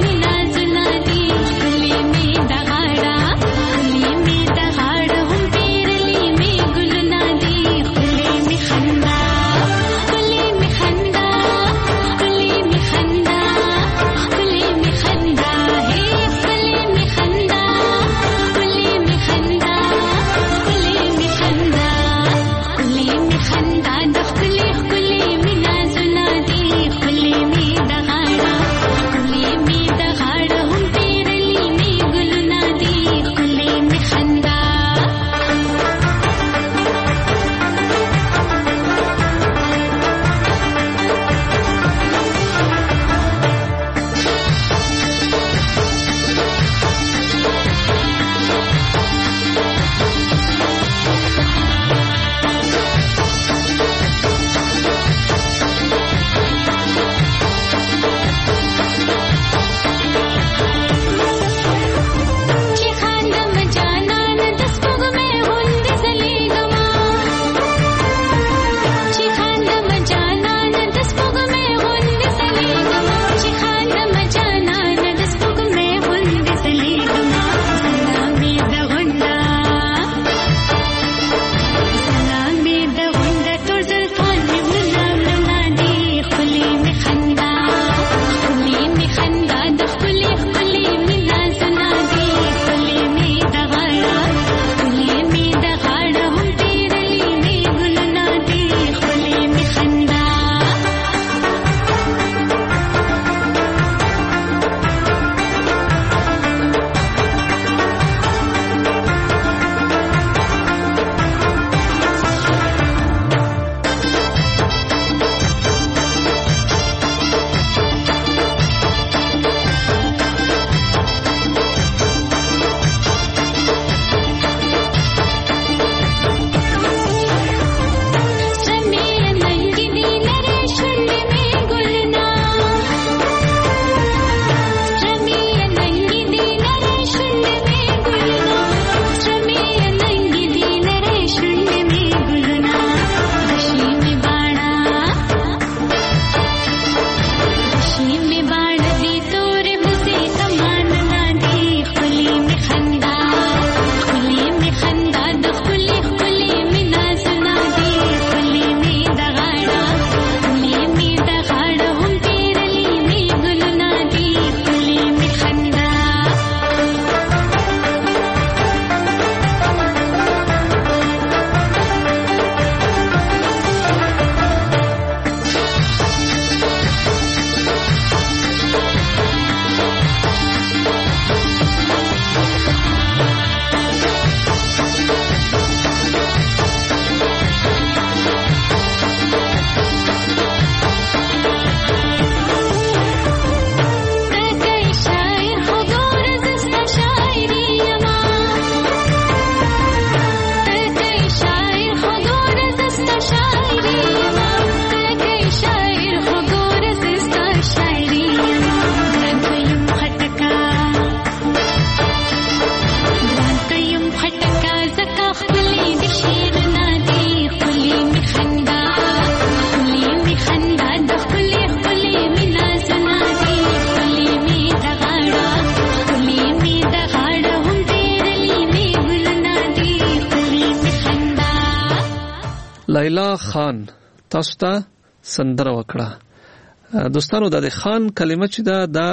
لیلا خان تاسو ته سندره وکړه. دوستانو د خان کلمه چې دا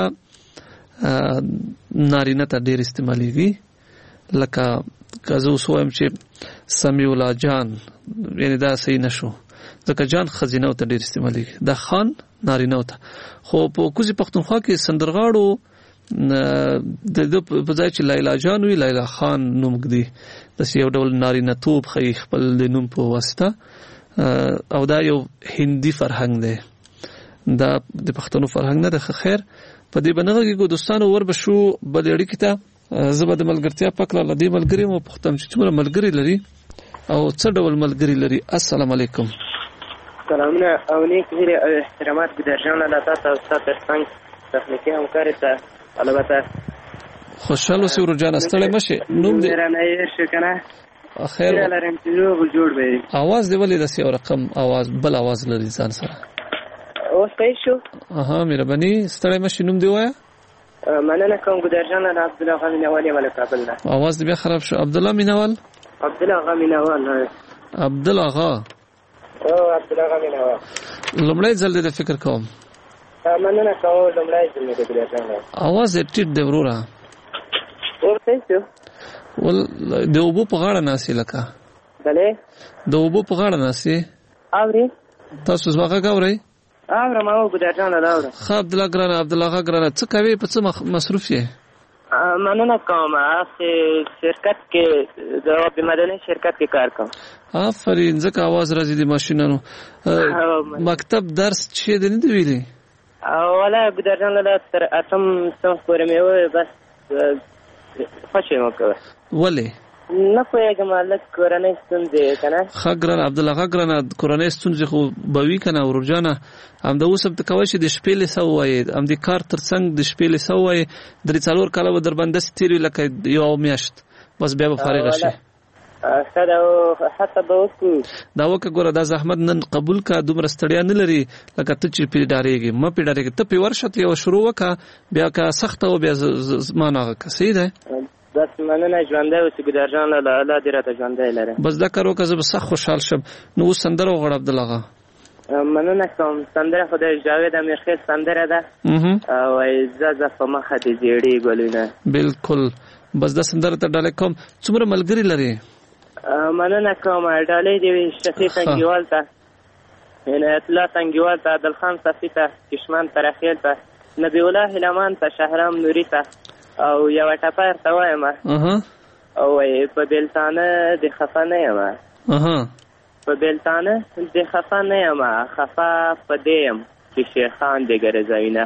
نارینه ته ډیر استعمالېږي، لکه که زه اوس وایم چې سمیع الله جان، یعنی دا صحیح نشو ځکه جان ښځینه ته ډیر استعمالېږي، دا خان نارینه ته. خو په کوزي پښتونخوا کې سندرغاړو د په ځای چې لیلا جان وي لیلا خان نوم ږدي، داسې یو ډول نارینه توب ښیي خپل د نوم په واسطه. او دا یو هندي فرهنګ دی، دا د پښتنو فرهنګ نه دی. خیر په دې بنغه کې دوستانو ور بشو بل اړیکې ته. زه به د ملګرتیا پکړه لدی ملګری مو پختم چې څومره ملګری لري او څه ډول ملګری لري. السلام علیکم. سلامونه او نیک هیله او احترامات به درجان له تاسو او تاسو ترڅنګ تخنیکی همکاري ته البته خوشاله سي ورجان ستړی مشه نوم دې رانه یې شو کنه. خیر لرم چې نو جوړ به आवाज دی ولې د سی رقم आवाज بل आवाज لري ځان سره. او صحیح شو. مهرباني ستړی مشه نوم دی وایا. مننه کوم ګدرجان له عبد الله غمی نوال ولا کابل نه. आवाज دې بیا خراب شو. عبد الله مینوال. عبد الله غمی نوال. عبد الله غا. عبد الله غمی نوال. لمړی ځل دې فکر کوم. مننه کوم لمړی ځل دې ګدرجان. आवाज دې ټیټ دی وروره. او صحیح شو. ول د وبو په غاړه ناسي لکه. بله. د وبو په غاړه ناسي. اوري. تاسو زما غاوري؟ اورم او ګدرجان له اورم. عبد الله ګرانه عبد الله ګرانه څه کوي په څه مصروف یې؟ مننه کوم شرکت کې د مدني شرکت کې کار کوم. آفرین ځکه आवाज راځي د ماشینونو. مکتب درس چې دې نه دی ویلي؟ ولا ګدرجان له تر اتم څو پورې مې و بس خوشې وکړه. ولې؟ نه پوهېږم لږ کورنۍ ستونزې کنه. ښه ګرانه عبدالله ښه ګرانه کورنۍ ستونزې خو به وي کنه ورورجانه. همدا اوس هم ته کولی شې د شپې لیسه ووایې، همدې کار تر څنګ د شپې لیسه ووایې، 3-4 کاله به درباندې داسې تېر وي لکه یوه میاشت، بس بیا به فارغه شي. ښه ده هڅه به وکړو. دا وکړه ګوره دا زحمت نن قبول کړه، دومره ستړیا نه لري لکه ته چې پرې ډارېږې. مه پرې ډارېږې، ته پرې ورشه یوه شروع وکړه، بیا که سخته وه بیا زما نه هغه که صحیح دی. بس مننه ژوندی اوسې ګدرجان له الله دې راته ژوندی لرې. بس دا کار وکړه زه به سخت خوشحال شم. نو اوس سندره وغواړه عبدالله غا. مننه کوم. سندره خو د جاوید امیرخیل سندره ده او زه په مخه دې زیړې ګلونه. بلکل بس دا سندره ته ډالۍ کوم. څومره ملګري لرې؟ مننه کوم. ډالۍ دې وي شفیع تنګیوال ته، عنایت الله تنګیوال ته، عبدالخان صفي ته، کشمان ترخیل ته، نبی الله هلمان ته، شهرام نوري ته او یو ټپه ورته وایم او په بېلتانه د خفه نه یم. په بېلتانه د خفه نه یم، خفه په دې یم چې شیخان دې ګرځوینه.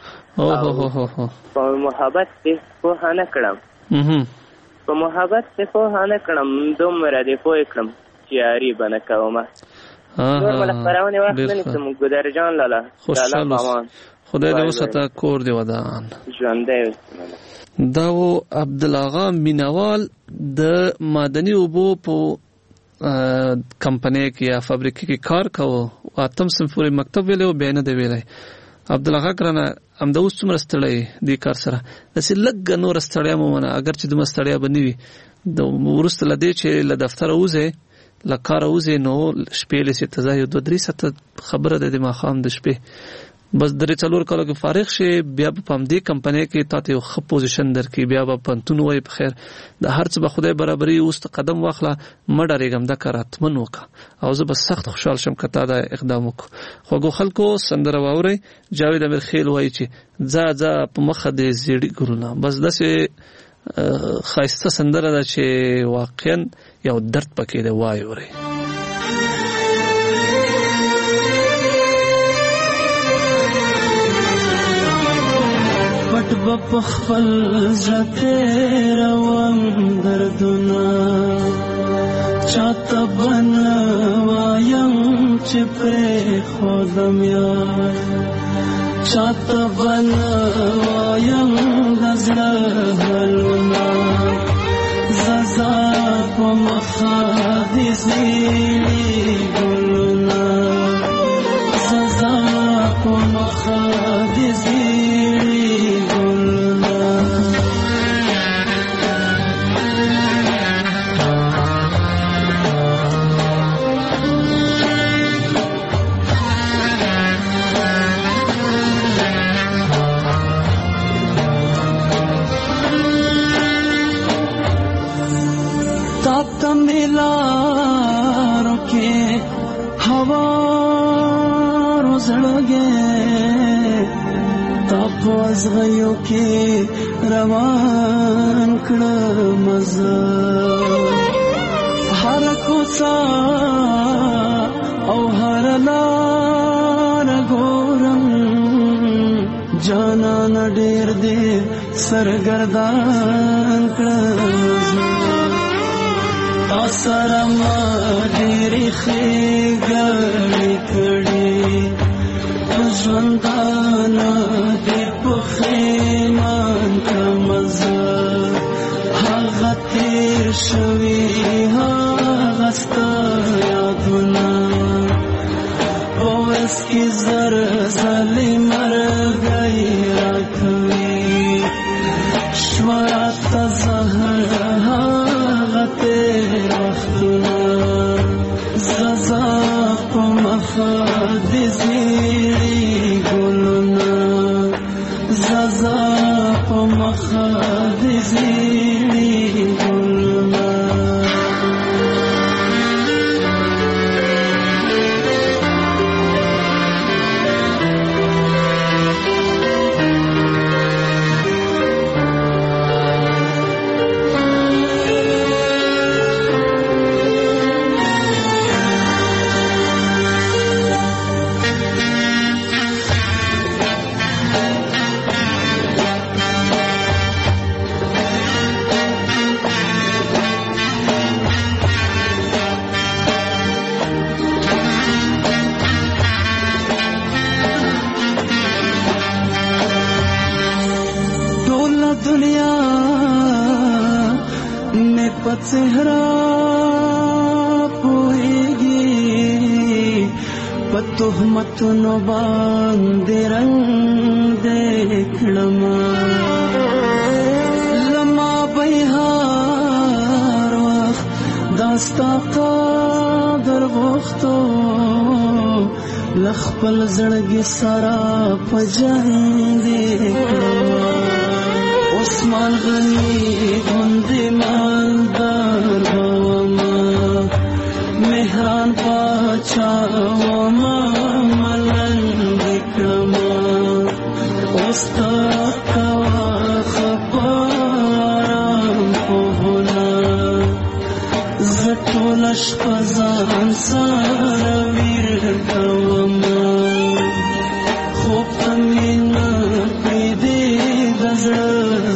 په محبت دې پوهه نه کړم، په محبت دې پوهه نه کړم، دومره دې پوه کړم چې یاري به نه کومه. نور مله خپرونې وخت نه نیسم ګدرجان لاله. خوشحال اوس، خدای دې وساته، کور دې ودان. ژوندی اوسې. دا و عبدالله مینوال د معدني اوبو په کمپنۍ کې یا فابریکې کې کار کوو. اتم صنف پورې مکتب ویلی او بیا نه دی ویلی. عبدالله ګرانه همدا اوس څومره ستړی دې کار سره؟ داسې لږه نوره ستړیا مو منه، اگر چې دومره ستړیا به نه وي. وروسته له دې چې له دفتره وځې له کاره وځې نو شپې لیسې ته ځه، یو 2-3 ساعته خبره ده د ماښام د شپې. بس 3-4 کاله کې فارغ شي بیا په همدې کمپنۍ کې تا ته یو ښه پوزیشن درکړي، بیا به پوهنتون ووایي په خیر د هر څه به خدای برابري. اوس ته قدم واخله، مه ډارېږم، دا کار حتمن وکړه او زه به سخت خوشحال شم که تا دا اقدام وکړو. خوږو خلکو سندره واورئ. جاوید امیرخیل وایي چې ځه ځه په مخه دې زیړي ګلونه. بس داسې ښایسته سندره ده چې واقعا یو درد پکې دی. واورئ. پټ په خپل زړه تېروم دردونه، چاته به نه وایم چې پرېښودم یار، چاته به نه وایم د زړه حالونه. زه په مخه دې زیړي ګلونه، زه په مخه دې زیړي ګلونه. لارو کې هوا روزړګې تاسو ازغیو کې روان کړه مزه هر کوڅه او هر لار ګورم جانا نډیر دې سرګردان کړه تاسره ما ډېرې ښېګڼې کړې ژوندانه دې پښېمان کړمه زه هغه تېر شوي هغه ستا یادونه په وس کې زر ځلې مرګی راکوي شوه راته زهر هغه تېر وختونه زه په مخه دې زیړي ګلونه زه په مخه دې زیړي ګلونه دنیا میں پچہرا پوئیگی پتہمت نو باندې رنگ دیکھلما لما بیہار وقت داستا قادر غختو لخپل زړګي سرا پجان دیکھلما عثمان غنی غندی مالدار وما مهران پاچا وما ملنگ کما استاد کوا خبارم پوهنا زټولش پزان سارا ویر کما خوب تمین پیدی دزړه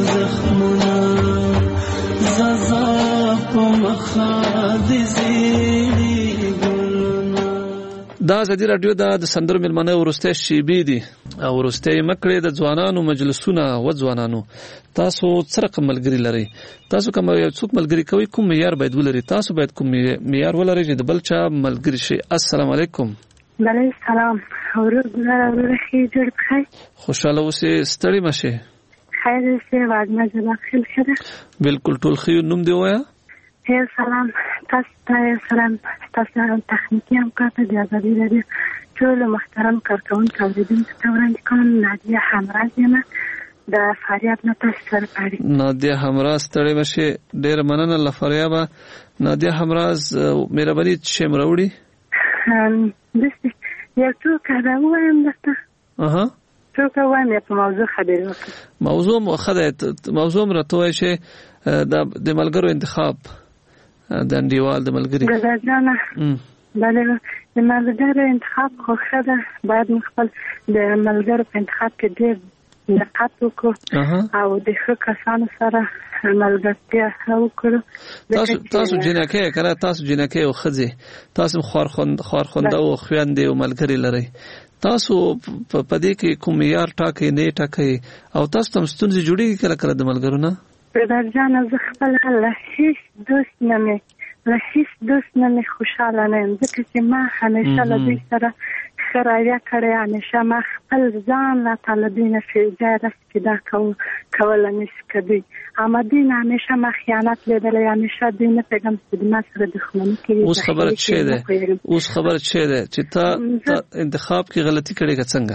دا ازادي رادیو د سندرو ملمنه ورسته شیبې دي او ورسته مکړې د ځوانانو مجلسونه و ځوانانو تاسو سره ملګری لري تاسو کوم یو څوک ملګری کوي کوم معیار باید ولري تاسو باید کوم معیار ولري چې د بل چا ملګری شي السلام علیکم وعلیکم السلام اورګره جوړ کړئ خوشاله اوسئ ستړي مشه خیر سه واجمه جزاک خیر بالکل ټول خیر نوم دی وایا هر سلام تاسو سلام تاسو تخنیکی هم کاته د ازادي رادیو ټول محترم کارکونکو اوریدونکو ته وړاندې کوم نادیه همراز یم د فریاد نه تاسو سره پاره نادیه همراز ستړي مشه ډیر مننه لفریاب نادیه همراز مهرباني چې مروړي دسته یو څو کړه وایم دسته څو وایم په موضوع خبرې وکړم موضوع مرته شي د ملګرو انتخاب د انډیوال د ملګری ګزارجانه بله د ملګرو انتخاب خو ښه باید خپل د ملګرو په انتخاب کې ډېر دقت وکړو او د ښه کسانو سره ملګرتیا وکړو تاسو جنکه کړه تاسو جنکه او خځه تاسو خارخونده او خويندې او ملګری لري تاسو په دې کې کوم معیار ټاکي نه ټاکي او تاسو تم ستونزې جوړیږي کله د ملګرو نه ګزارجانه زه خپل له هیڅ دوست نه مې خوشاله نه یم ځکه چې ما همیشه له دوی سره ښه رویه کړې همیشه ما خپل ځان راته له دوی نه فیضه پیدا کوله نشي کوي اما دوی نه همیشه ما خیانت لیدلی همیشه دوی نه پیغام چې ما سره دښمني کوي اوس خبره څه ده چې تا انتخاب کې غلطي کړې څنګه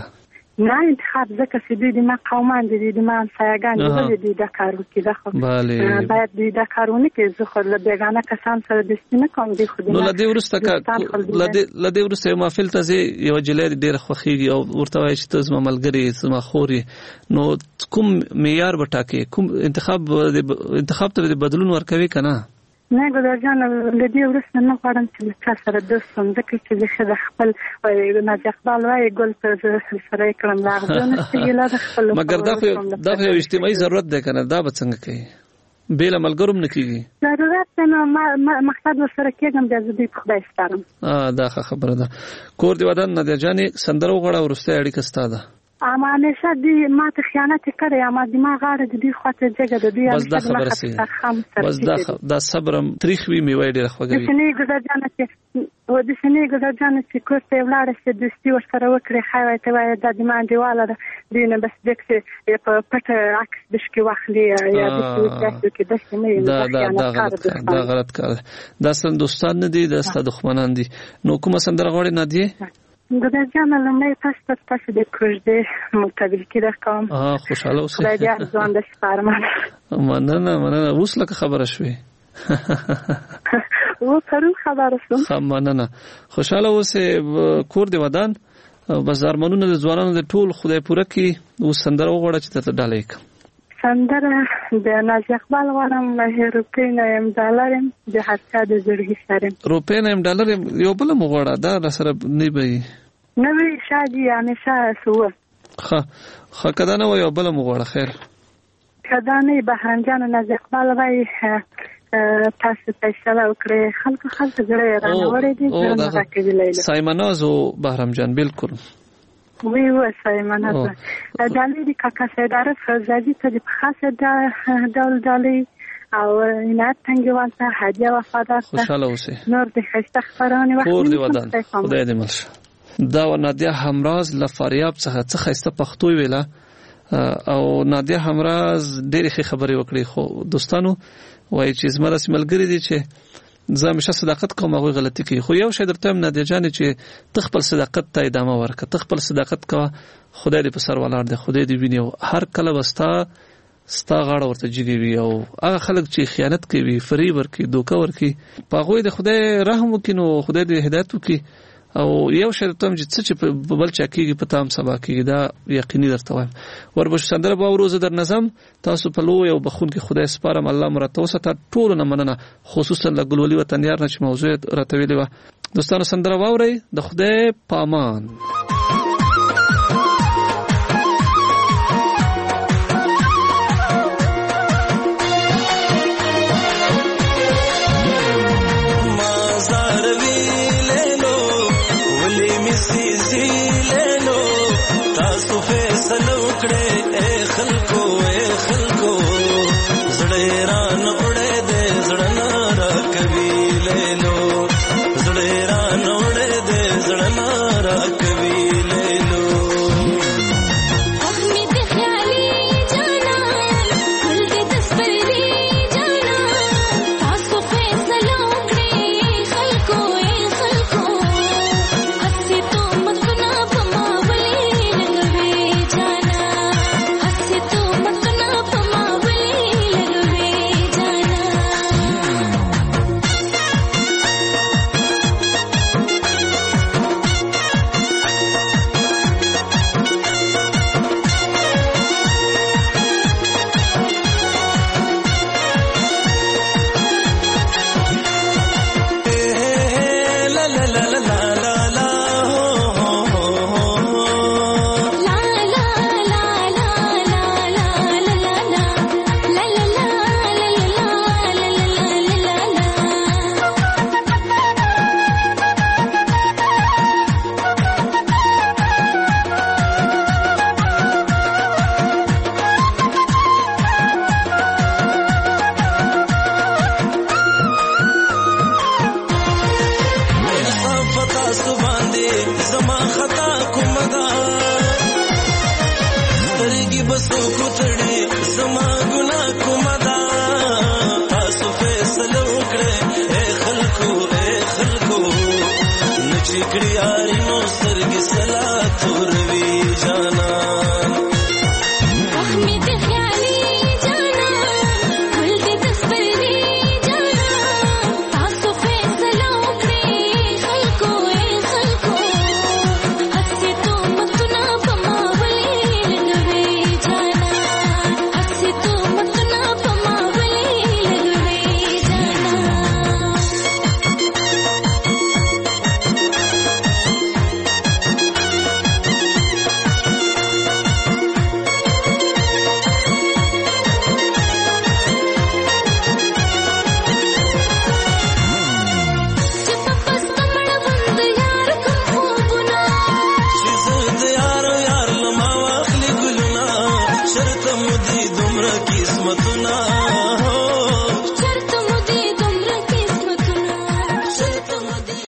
نه انتخاب ځکه چې دوی د ما قومان دي د ما همسایه‌ګان دي ولې دوی دا کار وکړي دا خو باید دوی دا کار ونه کړي زه خو له بیګانه کسان سره دوستي نه کوم دوی خو نو له دې وروسته یو محفل ته ځې یو نجلۍ ډېره خوښېږي او ورته وایي چې ته زما ملګرې زما خور یې نو کوم معیار به ټاکې کوم انتخاب ته د بدلون ورکوي که نه نه ګلدار جان له دې وروسته نه غواړم چې له چا سره دوست شم ځکه چې زه ښه د خپل ناجي اقبال وایي ګل ته زه سره یې کړم له هغه نشته ګیله د خپلو مګر دا خو یو اجتماعي ضرورت دی که نه دا به څنګه کوي بې له ملګرو هم نه کېږي ضرورت دی نو مقصد ورسره کېږم بیا زه دوی په خدای سپارم دا ښه خبره ده کور دې ودان نادیه جانې سندره وغواړه وروستۍ اړیکه ستا ده اما همیشه دوی ما ته خیانت کړی اما دماغ غاړه د دوی خواته جګه د دوی بس دا خبره سي بس دا صبرم تاریخ وی میوه ډیره خوږوي د سنې ګذر جان چې کور ته ولاړه چې دوستي ورسره وکړي خای ته وای د دماغ دیواله ده دوی نه بس دکسه په پټ عکس دشکي واخلي یا د سوچاتو کې دشته نه دا غلط کار دا سن دوستان نه دي دا ست دښمنان دي نو کومه سندره غواړي نادیه ګلدار جان لمړی تاسو د کوژدې متابلکي درکوم خوشاله اوسئ خدای دې ارزوان د سپارمان مننه اوس لکه خبره شوې و پرون خبره شوم مننه خوشاله اوسئ کور دې ودان بس ارمانونه د ځوانانو د ټول خدای پوره کړي اوس سندره وغواړه چې درته ډالۍ کړم سندره د ناجي اقبال غواړم روپۍ نه یم ډالر یم د هر چا د زړګي سر یم روپۍ نه یم ډالر یم یو بله مو غواړه دا راسره نه به وي نه وي شادي همیشه سوه ښه که دا نه وه یو بله مو غواړه خیر که دا نه وي بهرام جان ناجي اقبال وایي تاسو فیصله وکړئ خلکو زړه یې رانه دي زړه نه راکوي لیلا سایمناز و بهرام جان بالکل وی سایمناز ډالۍ د کاکا سید عارف زادي ته د خاصه ډول ډالۍ او عنایت تنګیوال ته هدیه وفادار ته خوشاله اوسئ نور د ښایسته خپرونې وخت کور دې ودان خدای دې مل شه دا و نادیه همراز له فاریاب څخه څه ښایسته پښتو ویله او نادیه همراز ډېرې ښې خبرې وکړې خو دوستانو وایي چې زما داسې ملګري دي چې زه همیشه صداقت کوم هغوی غلطي کوي خو یو شی درته وایم نادیه جانې چې ته خپل صداقت ته ادامه ورکړه ته خپل صداقت کوه خدای دې په سر ولاړ دی خدای دې ویني او هر کله به ستا غاړه ورته جګې وي او هغه خلک چې خیانت کوي فریب ورکوي دوکه ورکوي په هغوی د خدای رحم وکړي نو خدای دې هدایت وکړي او یو شی درته وایم چې څه چې په بل چا کېږي په تا هم سبا کېږي دا یقیني درته وایم وربشو سندره به اورو زه در نظم تاسو په لوی او بخونکي خدای سپارم الله مو راته وساته ټولو نه مننه خصوصا له ګلولي وطنیار نه چې موضوع راته ویلې وه دوستانو سندره واورئ د خدای په امان کړی یاري مو سترګې سلا تور وی ګرانا